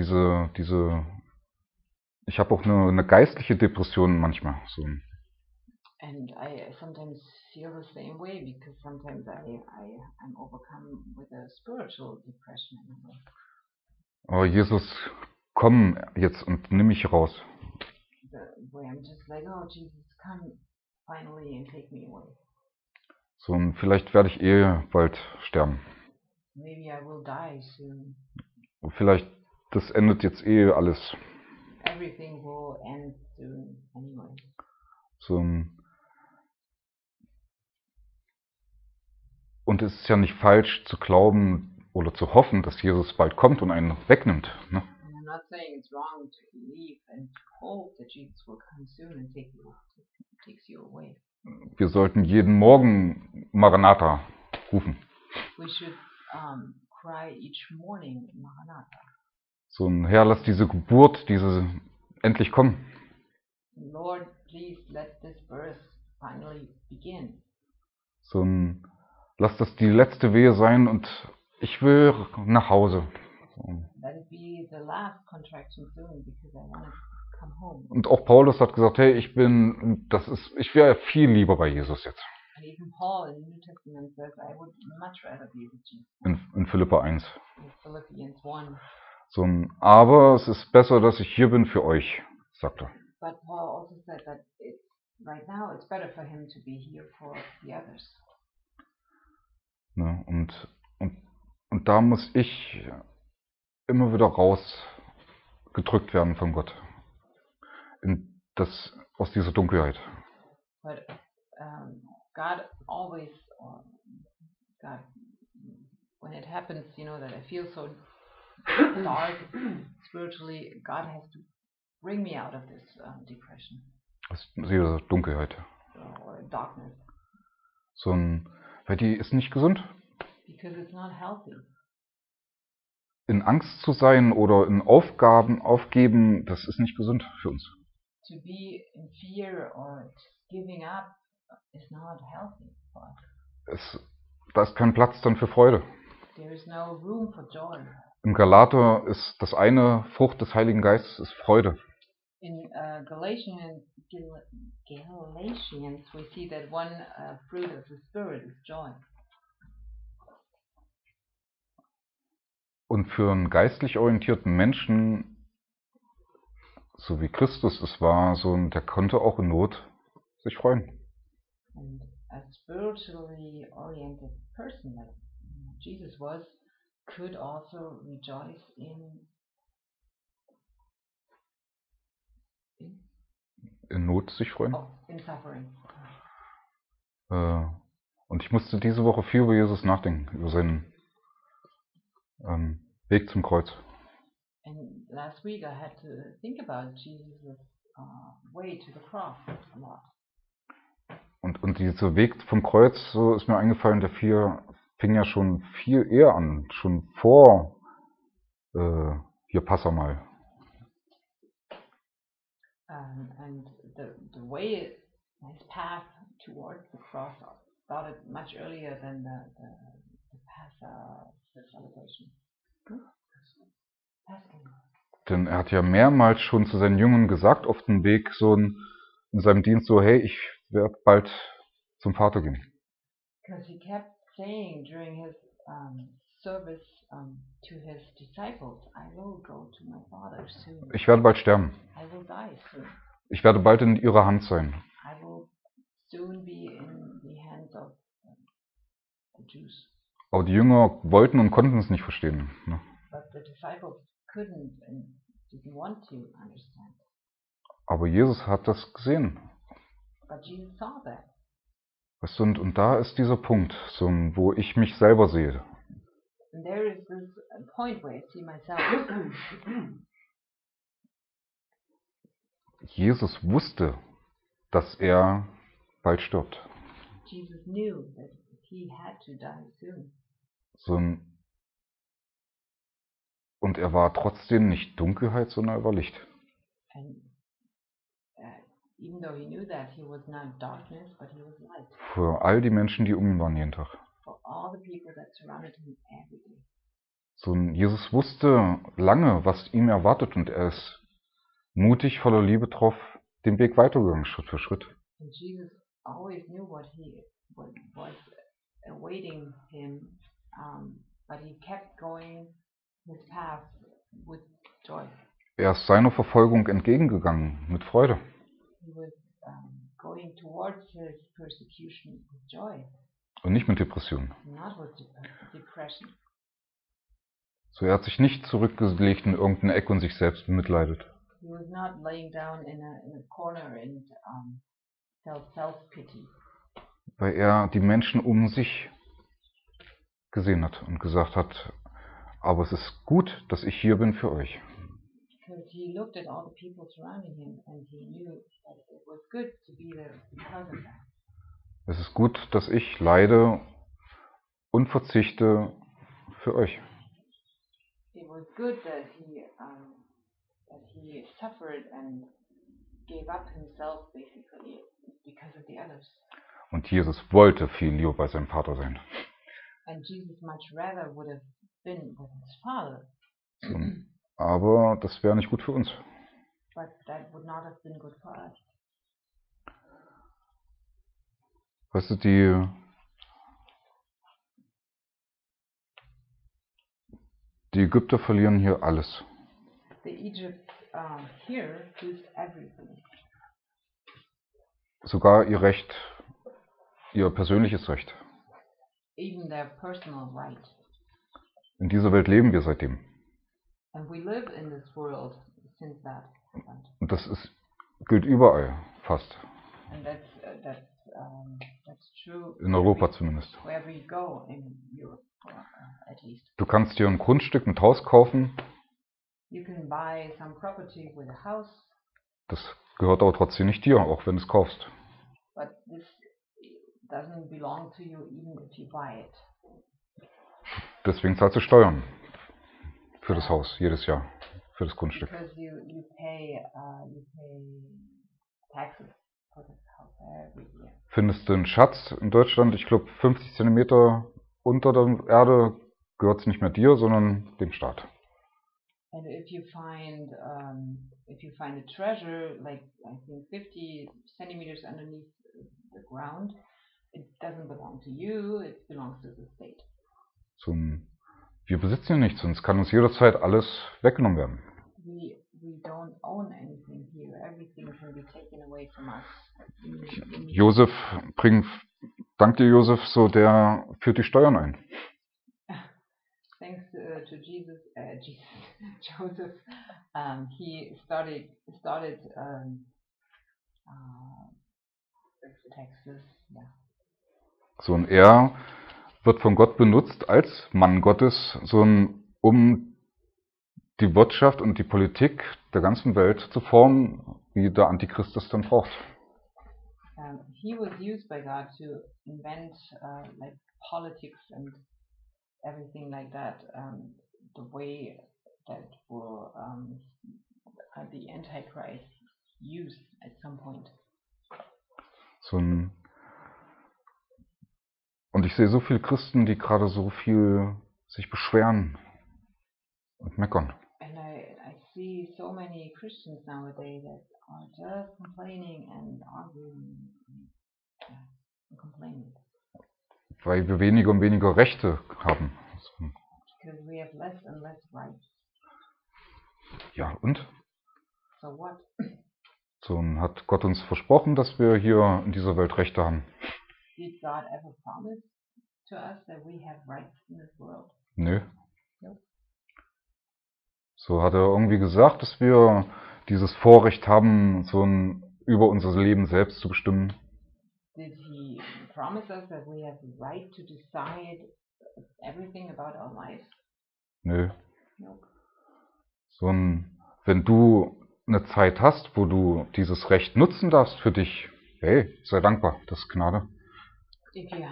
ich habe auch eine geistliche Depression manchmal. So. And I sometimes feel the same way, because sometimes I'm overcome with a spiritual depression in a way. Aber Jesus, komm jetzt und nimm mich raus. Where I'm just like, oh Jesus, come finally and take me away. So, und vielleicht werde ich bald sterben. Maybe I will die soon. Und vielleicht, das endet jetzt alles. Everything will end soon anyway. So, und es ist ja nicht falsch zu glauben oder zu hoffen, dass Jesus bald kommt und einen wegnimmt. Ne? And I'm not saying it's wrong to believe and hope that Jesus will come soon and takes you away. Wir sollten jeden Morgen Maranatha rufen. We should cry each morning, Maranatha. So, Herr, lass diese Geburt, endlich kommen. Lord please let this birth finally begin. Lass das die letzte Wehe sein und ich will nach Hause. Let it be the last contraction soon, because I want to come home. Und auch Paulus hat gesagt, hey, ich wäre viel lieber bei Jesus jetzt. And even Paul in the New Testament says, I would much rather be with Jesus. In Philipper 1. In Philippians 1. Aber es ist besser, dass ich hier bin für euch, sagt er. But Paul also said that right now it's better for him to be here for the others. Ne, und da muss ich immer wieder rausgedrückt werden von Gott. Aus dieser Dunkelheit. But God always, when it happens, that I feel so dark spiritually, God has to bring me out of this depression. Aus dieser Dunkelheit. Or darkness. Weil die ist nicht gesund. Because it's not healthy. In Angst zu sein oder in Aufgaben aufgeben, das ist nicht gesund für uns. To be in fear or giving up is not healthy for us. Da ist kein Platz dann für Freude. There is no room for joy. Im Galater ist das eine Frucht des Heiligen Geistes ist Freude. In Galatians we see that one fruit of the Spirit is joy. Und für einen geistlich orientierten Menschen, so wie Christus es war, der konnte auch in Not sich freuen. And a spiritually oriented person, like Jesus was, could also rejoice in Not sich freuen. Oh, in suffering. Und ich musste diese Woche viel über Jesus nachdenken, über seinen Weg zum Kreuz. And last week I had to think about Jesus' way to the cross a lot. Und dieser Weg vom Kreuz, so ist mir eingefallen, fing ja schon viel eher an, schon vor hier Passa mal. And the way, his path towards the cross started much earlier than the Passa celebration. Denn er hat ja mehrmals schon zu seinen Jüngern gesagt, auf dem Weg in seinem Dienst hey, ich werde bald zum Vater gehen. Because he kept saying during his service to his disciples, I will go to my Father soon. Ich werde bald sterben. I will die soon. Ich werde bald in ihrer Hand sein. I will soon be in the hands of the Jews. Aber die Jünger wollten und konnten es nicht verstehen. Ne? But the disciples couldn't and didn't want to understand. Aber Jesus hat das gesehen. But Jesus saw that. Und da ist dieser Punkt, wo ich mich selber sehe. And there is this point where I see myself. Jesus wusste, dass er bald stirbt. Jesus knew that he had to die soon. Und er war trotzdem nicht Dunkelheit, sondern er war Licht. And even though he knew that, he was not darkness, but he was light. Für all die Menschen, die um ihn waren jeden Tag. For all the people that surrounded him every day. Jesus wusste lange, was ihm erwartet, und er ist mutig, voller Liebe drauf, den Weg weitergegangen, Schritt für Schritt. And Jesus always knew what was awaiting him, but he kept going his path with joy. Er ist seiner Verfolgung entgegengegangen mit Freude. He was going towards his persecution with joy. Und nicht mit Depression. Not with depression. So, er hat sich nicht zurückgelegt in irgendeine Ecke und sich selbst bemitleidet. He was not laying down in a corner and self-pity. Weil er die Menschen um sich gesehen hat und gesagt hat, aber es ist gut, dass ich hier bin für euch. Because he looked at all the people surrounding him and he knew that it was good to be there because of that. Es ist gut, dass ich leide und verzichte für euch. It was good that he suffered and gave up himself basically because of the others. Und Jesus wollte viel lieber bei seinem Vater sein. And Jesus much rather would have been with his Father. Aber das wäre nicht gut für uns. But that would not have been good for us. Weißt du, die Ägypter verlieren hier alles. The Egypt here lose everything. Sogar ihr Recht, ihr persönliches Recht. Even their personal right. In dieser Welt leben wir seitdem. And we live in this world since that happened. Und das gilt überall, fast. And that's true. In Europa zumindest. Wherever you go in Europe, at least. Du kannst dir ein Grundstück mit Haus kaufen. You can buy some property with a house. Das gehört aber trotzdem nicht dir, auch wenn du es kaufst. But this doesn't belong to you even if you buy it. Deswegen zahlst du Steuern für das Haus jedes Jahr, für das Grundstück. Because you pay taxes for the house every year. Findest du einen Schatz in Deutschland, ich glaube 50 Zentimeter unter der Erde, gehört es nicht mehr dir, sondern dem Staat. And if you find a treasure like I think 50 centimeters underneath the ground, it doesn't belong to you, it belongs to the state. Wir besitzen ja nichts, sonst kann uns jederzeit alles weggenommen werden. We don't own anything here. Everything can be taken away from us. Josef, dank dir Josef, so der führt die Steuern ein. Thanks to Joseph, he started taxes. Yeah. So, und er wird von Gott benutzt als Mann Gottes, um die Wirtschaft und die Politik der ganzen Welt zu formen, wie der Antichrist das dann braucht. He was used by God to invent like politics and everything like that, the way that will the Antichrist use at some point. Und ich sehe so viele Christen, die gerade so viel sich beschweren und meckern. And I see so many Christians nowadays that are just complaining and arguing and complaining. Weil wir weniger und weniger Rechte haben. Because we have less and less rights. Ja, und? So what? So hat Gott uns versprochen, dass wir hier in dieser Welt Rechte haben. Did God ever promise to us that we have rights in this world? Nö. Nope. So hat er irgendwie gesagt, dass wir dieses Vorrecht haben, über unser Leben selbst zu bestimmen. Did he promise us that we have the right to decide everything about our lives? Nö. Nope. Wenn du eine Zeit hast, wo du dieses Recht nutzen darfst für dich, hey, sei dankbar, das ist Gnade. If you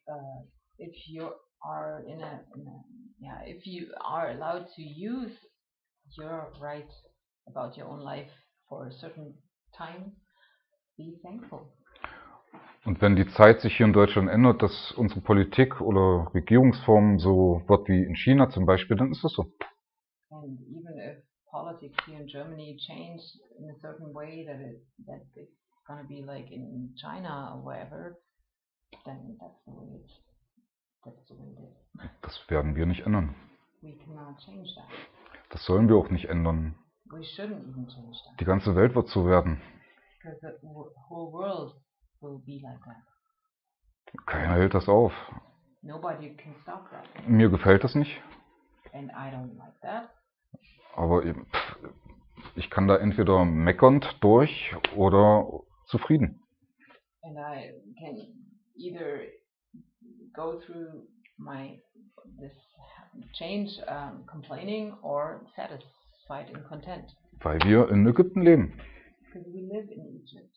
are allowed to use your right about your own life for a certain time, be thankful. Und wenn die Zeit sich hier in Deutschland ändert, dass unsere Politik oder Regierungsform so wird wie in China zum Beispiel, dann ist das so. And even if politics here in Germany change in a certain way that it's going to be like in China or wherever, then that's the way it is. Das werden wir nicht ändern. We cannot change that. Das sollen wir auch nicht ändern. We shouldn't even change that. Die ganze Welt wird so werden. Because the whole world will be like that. Keiner hält das auf. Nobody can stop that. Mir gefällt das nicht. And I don't like that. Aber ich kann da entweder meckernd durch oder zufrieden. And I can either go through this change complaining or satisfied and content. Weil wir in Ägypten leben. Because we live in Egypt.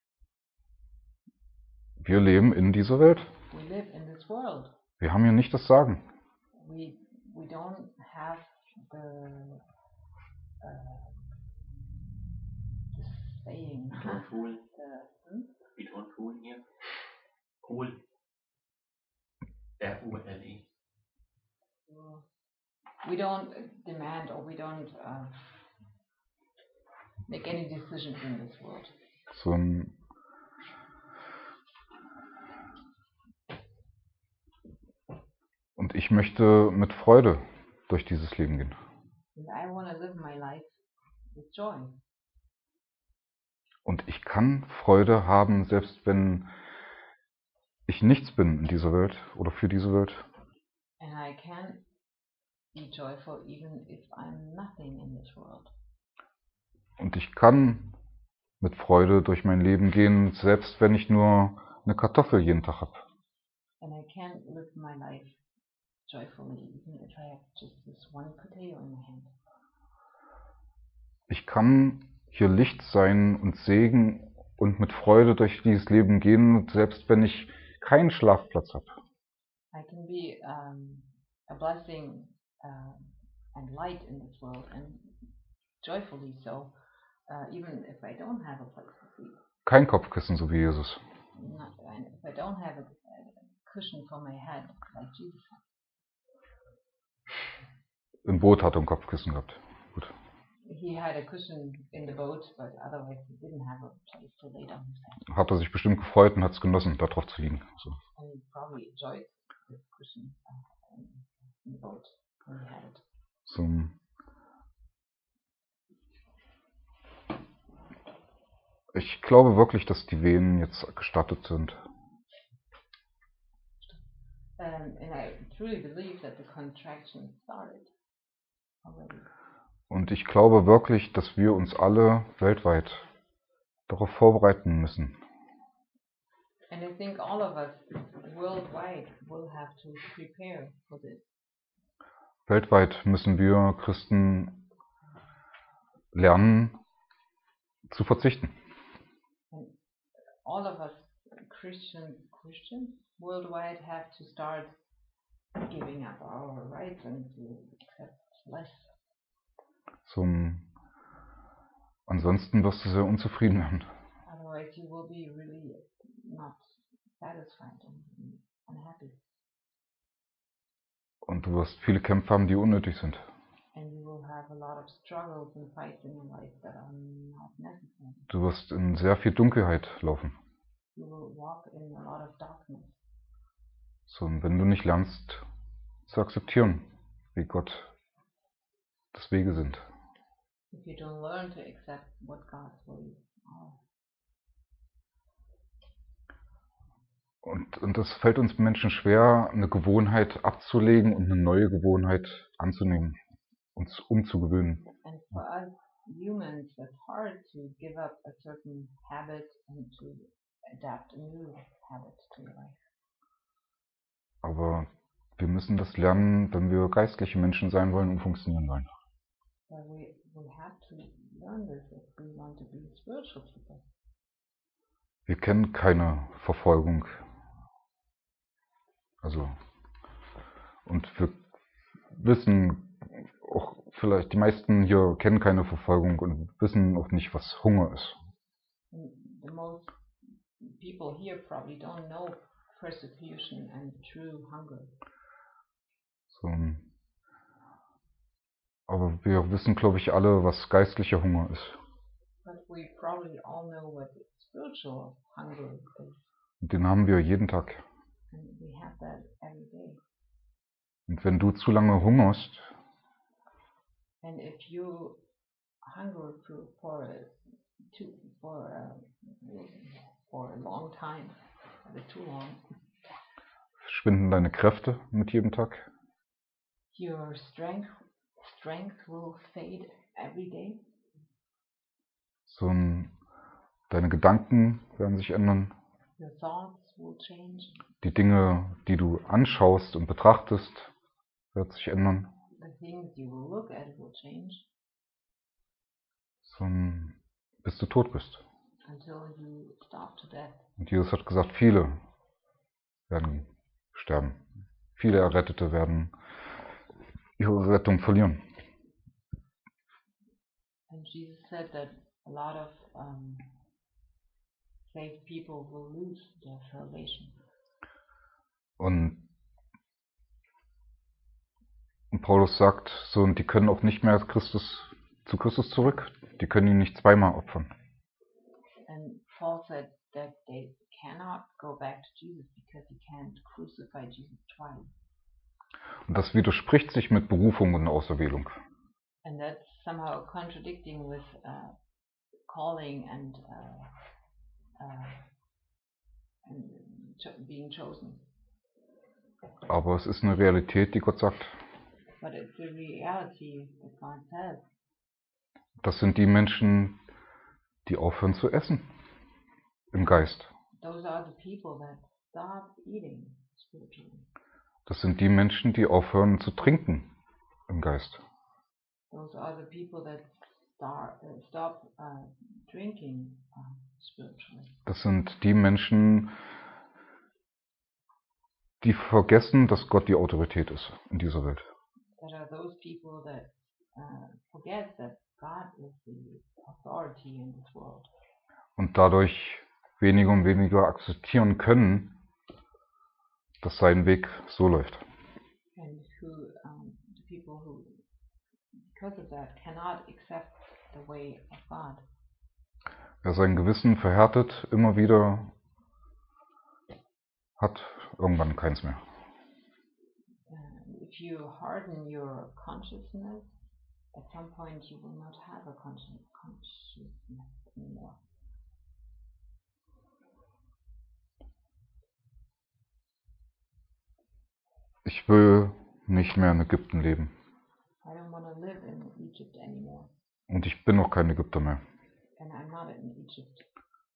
Wir leben in dieser Welt. We live in this world. Wir haben hier nicht das Sagen. We don't have the saying. Tonfuhl. Hm? Die Tonfuhl hier. Cool. R-U-L-E. We don't demand or we don't make any decisions in this world. So ein Und ich möchte mit Freude durch dieses Leben gehen. And I want to live my life with joy. Und ich kann Freude haben, selbst wenn ich nichts bin in dieser Welt oder für diese Welt. And I can be joyful even if I'm nothing in this world. Und ich kann mit Freude durch mein Leben gehen, selbst wenn ich nur eine Kartoffel jeden Tag habe. And I can live my life joyfully even if I have just this one potato in my hand. Ich kann hier Licht sein und Segen und mit Freude durch dieses Leben gehen, selbst wenn ich keinen Schlafplatz habe. I can be a blessing and light in this world, and joyfully so, even if I don't have a place to sleep. Kein Kopfkissen, so wie Jesus. And if I don't have a cushion for my head, like Jesus had. Im Boot hat er ein Kopfkissen gehabt. Gut. He had a cushion in the boat, but otherwise he didn't have a place to lay down his head. Hat er sich bestimmt gefreut und hat es genossen, da drauf zu liegen. So. And he probably enjoyed this cushion in the boat when he had it. So. Ich glaube wirklich, dass die Wehen jetzt gestattet sind. And I truly believe that the contraction started already. Und ich glaube wirklich, dass wir uns alle weltweit darauf vorbereiten müssen. And I think all of us worldwide will have to prepare for this. Weltweit müssen wir Christen lernen zu verzichten. And all of us Christians worldwide have to start giving up our rights and to accept less. Ansonsten wirst du sehr unzufrieden werden. Otherwise you will be really not satisfied and unhappy. Und du wirst viele Kämpfe haben, die unnötig sind. And you will have a lot of struggles and fights in your life that are not necessary. Du wirst in sehr viel Dunkelheit laufen. You will walk in a lot of darkness. Und wenn du nicht lernst zu akzeptieren, wie Gott das Wege sind. If you don't learn to accept what God's ways are. Und das fällt uns Menschen schwer, eine Gewohnheit abzulegen und eine neue Gewohnheit anzunehmen, uns umzugewöhnen. And for us humans, it's hard to give up a certain habit and to adapt a new habit to your life. Aber wir müssen das lernen, wenn wir geistliche Menschen sein wollen und funktionieren wollen. But we have to learn this if we want to be spiritual people. Wir kennen keine Verfolgung. Und wir wissen auch, vielleicht die meisten hier kennen keine Verfolgung und wissen auch nicht, was Hunger ist. And the most people here probably don't know persecution and true hunger. Aber wir wissen, glaube ich, alle, was geistlicher Hunger ist. But we probably all know what spiritual hunger is. Und den haben wir jeden Tag. And we have that every day. Und wenn du zu lange hungerst, And if you hunger for a long time, too long, schwinden deine Kräfte mit jedem Tag. your strength will fade every day. Deine Gedanken werden sich ändern. Your thoughts will change. Die Dinge, die du anschaust und betrachtest, werden sich ändern. The things you will look at will change. Bis du tot bist. Until you starve to death. Und Jesus hat gesagt, viele werden sterben. Viele Errettete werden ihre Rettung verlieren. And Jesus said that a lot of saved people will lose their salvation. Und Paulus sagt, so, und die können auch nicht mehr zu Christus zurück. Die können ihn nicht zweimal opfern. And Paul said that they cannot go back to Jesus because he can't crucify Jesus twice. Und das widerspricht sich mit Berufung und Auserwählung. And that's somehow contradicting with calling and being chosen. Aber es ist eine Realität, die Gott sagt. But it's a reality that God says. Das sind die Menschen, die aufhören zu essen im Geist. Those are the people that stop eating spiritually. Das sind die Menschen, die aufhören zu trinken im Geist. Those are the people that stop drinking spiritually. Das sind die Menschen, die vergessen, dass Gott die Autorität ist in dieser Welt. That are those people that forget that God is the authority in this world. Und dadurch weniger und weniger akzeptieren können, dass sein Weg so läuft. And the people who, because of that, cannot accept the way of God. Wer sein Gewissen verhärtet, immer wieder, hat irgendwann keins mehr. If you harden your consciousness, at some point you will not have a consciousness anymore. Ich will nicht mehr in Ägypten leben. I don't want to live in Egypt anymore. Und ich bin auch kein Ägypter mehr. And I'm not in Egypt.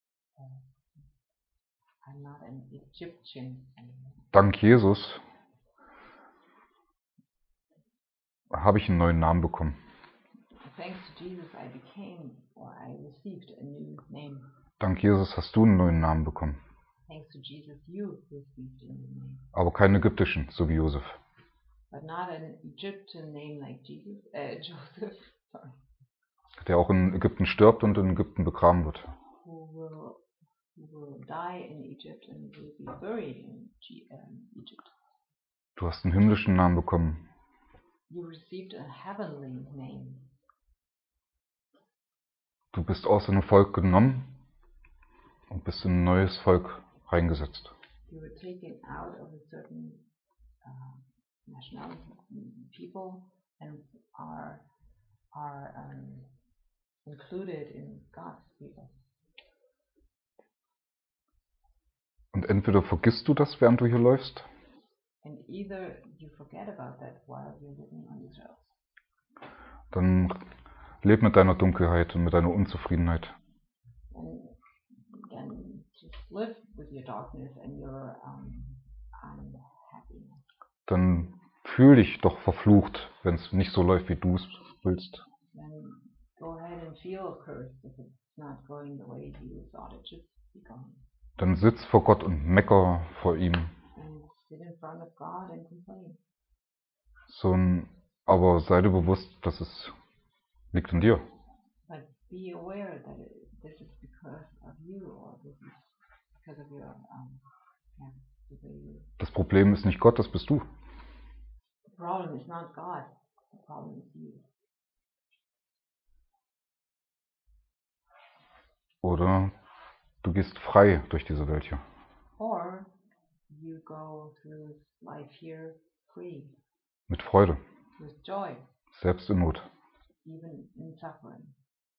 I'm not an Egyptian anymore. Dank Jesus habe ich einen neuen Namen bekommen. Thanks to Jesus, I received a new name. Dank Jesus hast du einen neuen Namen bekommen. Thanks to Jesus, you received a new name. Aber keinen ägyptischen, so wie Josef. But not an Egyptian name like Joseph, sorry. Der auch in Ägypten stirbt und in Ägypten begraben wird. Who will die in Egypt and will be buried in Egypt. Du hast einen himmlischen Namen bekommen. You received a heavenly name. Du bist aus einem Volk genommen und bist in ein neues Volk reingesetzt. You were taken out of a certain nationality people and are included in God's people. Und entweder vergisst du das, während du hier läufst, And either you forget about that while you're living on this earth. dann leb mit deiner Dunkelheit und mit deiner Unzufriedenheit. And then just live with your darkness and your unhappiness. Dann fühl dich doch verflucht, wenn es nicht so läuft, wie du es willst. Then go ahead and feel cursed if it's not going the way you thought it should be going. Dann sitz vor Gott und mecker vor ihm. And sit in front of God and complain. Aber sei dir bewusst, dass es liegt in dir. But be aware that this is because of you, or this is because of your the way you. Das Problem ist nicht Gott, das bist du. The problem is not God. The problem is you. Oder du gehst frei durch diese Welt hier. Or you go through life here free, Mit Freude, with joy, selbst in Not. even in suffering,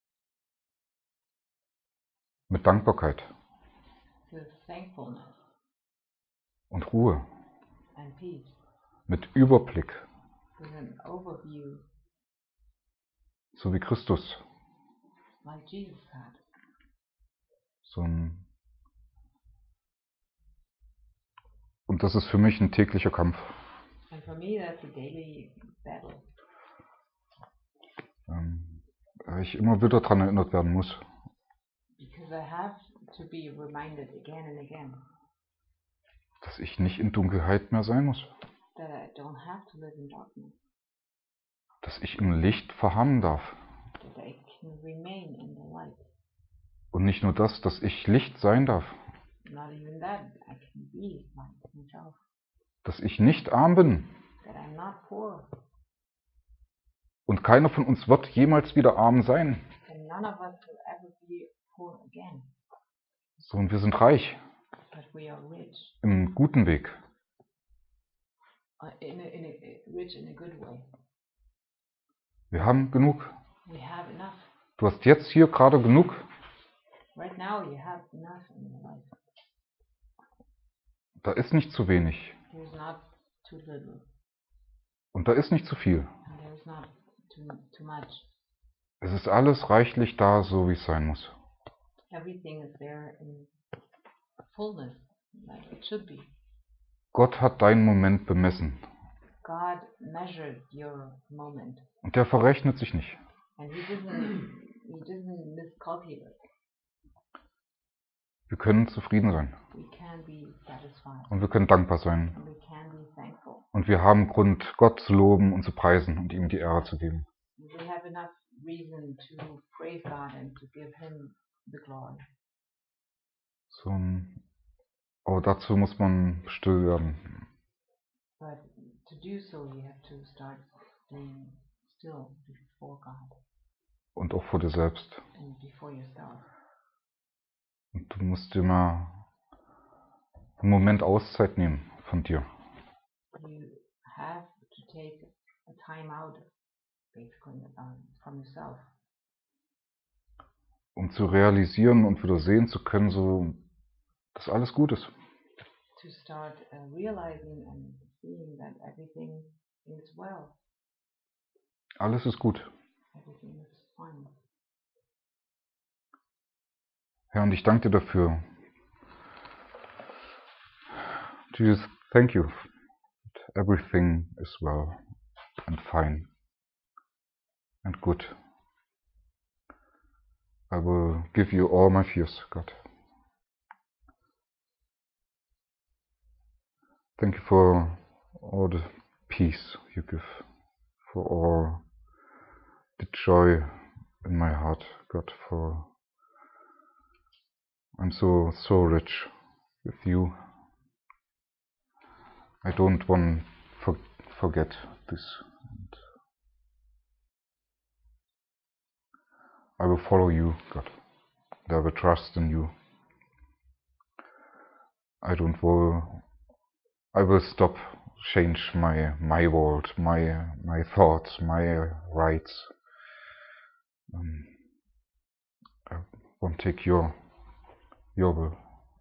Mit Dankbarkeit with thankfulness und Ruhe. and peace, Mit Überblick, with an overview so wie Christus. like Jesus had. Und das ist für mich ein täglicher Kampf. And for me, that's a daily battle. Ich immer wieder daran erinnert werden muss, Because I have to be reminded again and again dass ich nicht in Dunkelheit mehr sein muss. that I don't have to live in darkness. Dass ich im Licht verharren darf. That that I can remain in the light. Und nicht nur das, dass ich Licht sein darf. Not even that, I can be light myself. Dass ich nicht arm bin. That I'm not poor. Und keiner von uns wird jemals wieder arm sein. And none of us will ever be poor again. So, und wir sind reich. But we are rich. Im guten Weg. Rich in a good way. Wir haben genug. We have enough. Du hast jetzt hier gerade genug. Right now you have enough in your life. Da ist nicht zu wenig. There's not too little. Und da ist nicht zu viel. And there's not too much. Es ist alles reichlich da, so wie es sein muss. Everything is there in fullness, like it should be. Gott hat deinen Moment bemessen. God measured your moment. Und der verrechnet sich nicht. And he doesn't miscalculate. Wir können zufrieden sein. We can be satisfied. Und wir können dankbar sein. And we can be thankful. Und wir haben Grund, Gott zu loben und zu preisen und ihm die Ehre zu geben. We have enough reason to praise God and to give him the glory. So, aber dazu muss man still werden. But to do so, you have to start being still before God Und auch vor dir selbst. and before yourself. Und du musst dir mal einen Moment Auszeit nehmen von dir. You have to take a time out, basically, from yourself. Um zu realisieren und wieder sehen zu können, so, dass alles gut ist. To start realizing and seeing that everything is well, Alles ist gut. everything is fine. Herr, und ich danke dir dafür. Jesus, thank you. Everything is well and fine and good. I will give you all my fears, God. Thank you for all the peace you give, for all the joy in my heart, God, for I'm so rich with you. I don't want to forget this. I will follow you, God. I will trust in you. I will stop, change my world, my thoughts, my rights. I won't take your will.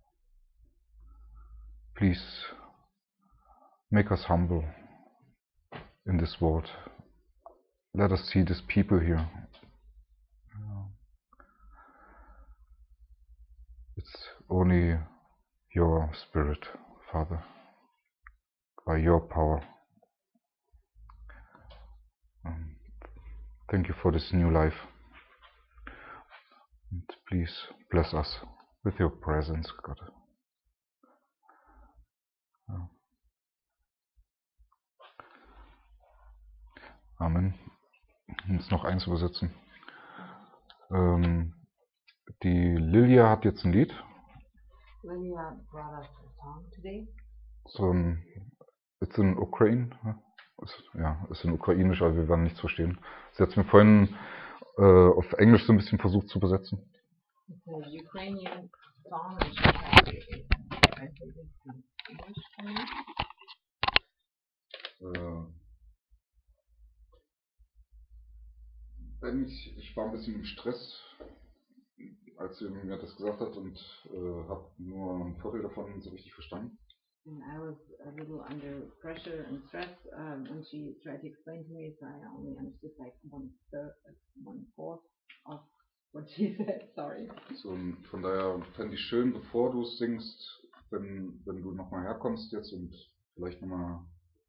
Please make us humble in this world. Let us see these people here. It's only your Spirit, Father, by your power. Thank you for this new life. And please bless us with your presence, God. Amen. Ich muss noch eins übersetzen. Die Lilia hat jetzt ein Lied. Lilia brought us a song today. It's in Ukraine. Ist in Ukrainisch, aber wir werden nichts verstehen. Sie hat es mir vorhin auf Englisch so ein bisschen versucht zu übersetzen. It's a Ukrainian song and she tried to translate it to English for me. Ich war ein bisschen im Stress, als sie mir das gesagt hat und habe nur ein Viertel davon so richtig verstanden. And I was a little under pressure and stress when she tried to explain to me, so I only understood like 1/4 of what she said. Sorry. So, und von daher fände ich schön, bevor du es singst, wenn du nochmal herkommst jetzt und vielleicht nochmal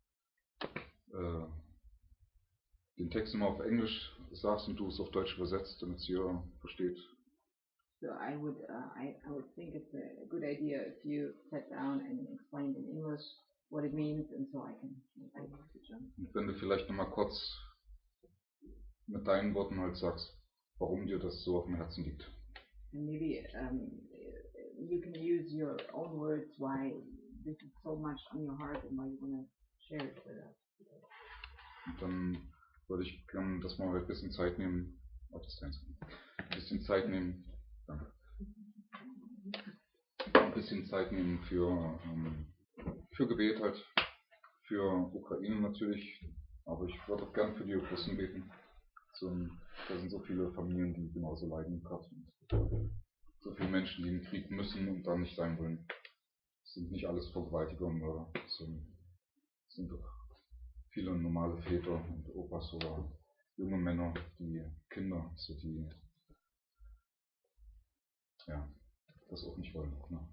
den Text nochmal auf Englisch sagst und du es auf Deutsch übersetzt, damit sie ja versteht. So I would think it's a good idea if you sat down and explained in English what it means, and so I can translate it to German. Und wenn du vielleicht nochmal kurz mit deinen Worten halt sagst, warum dir das so auf dem Herzen liegt. And maybe you can use your own words why this is so much on your heart and why you want to share it with us. Und dann würde ich gerne, dass wir ein bisschen Zeit nehmen, ein bisschen Zeit nehmen, danke. Ein bisschen Zeit nehmen für Gebet halt, für Ukraine natürlich, aber ich würde auch gern für die Russen beten. Da sind so viele Familien, die genauso leiden gerade. So viele Menschen, die in den Krieg müssen und dann nicht sein wollen. Es sind nicht alles Vergewaltiger und Mörder. Es sind doch viele normale Väter und Opas oder junge Männer, die Kinder, die das auch nicht wollen. Ne?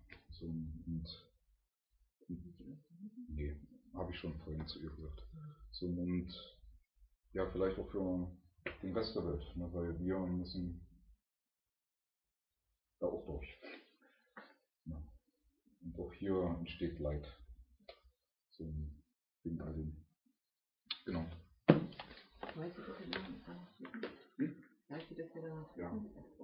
Nee, habe ich schon vorhin zu ihr gesagt. Und ja, vielleicht auch für den Rest der Welt, ne? Weil wir müssen da auch durch. Ja. Und auch hier entsteht Leid. Wegen all dem. Genau. Weißt du, dass wir da noch Ja.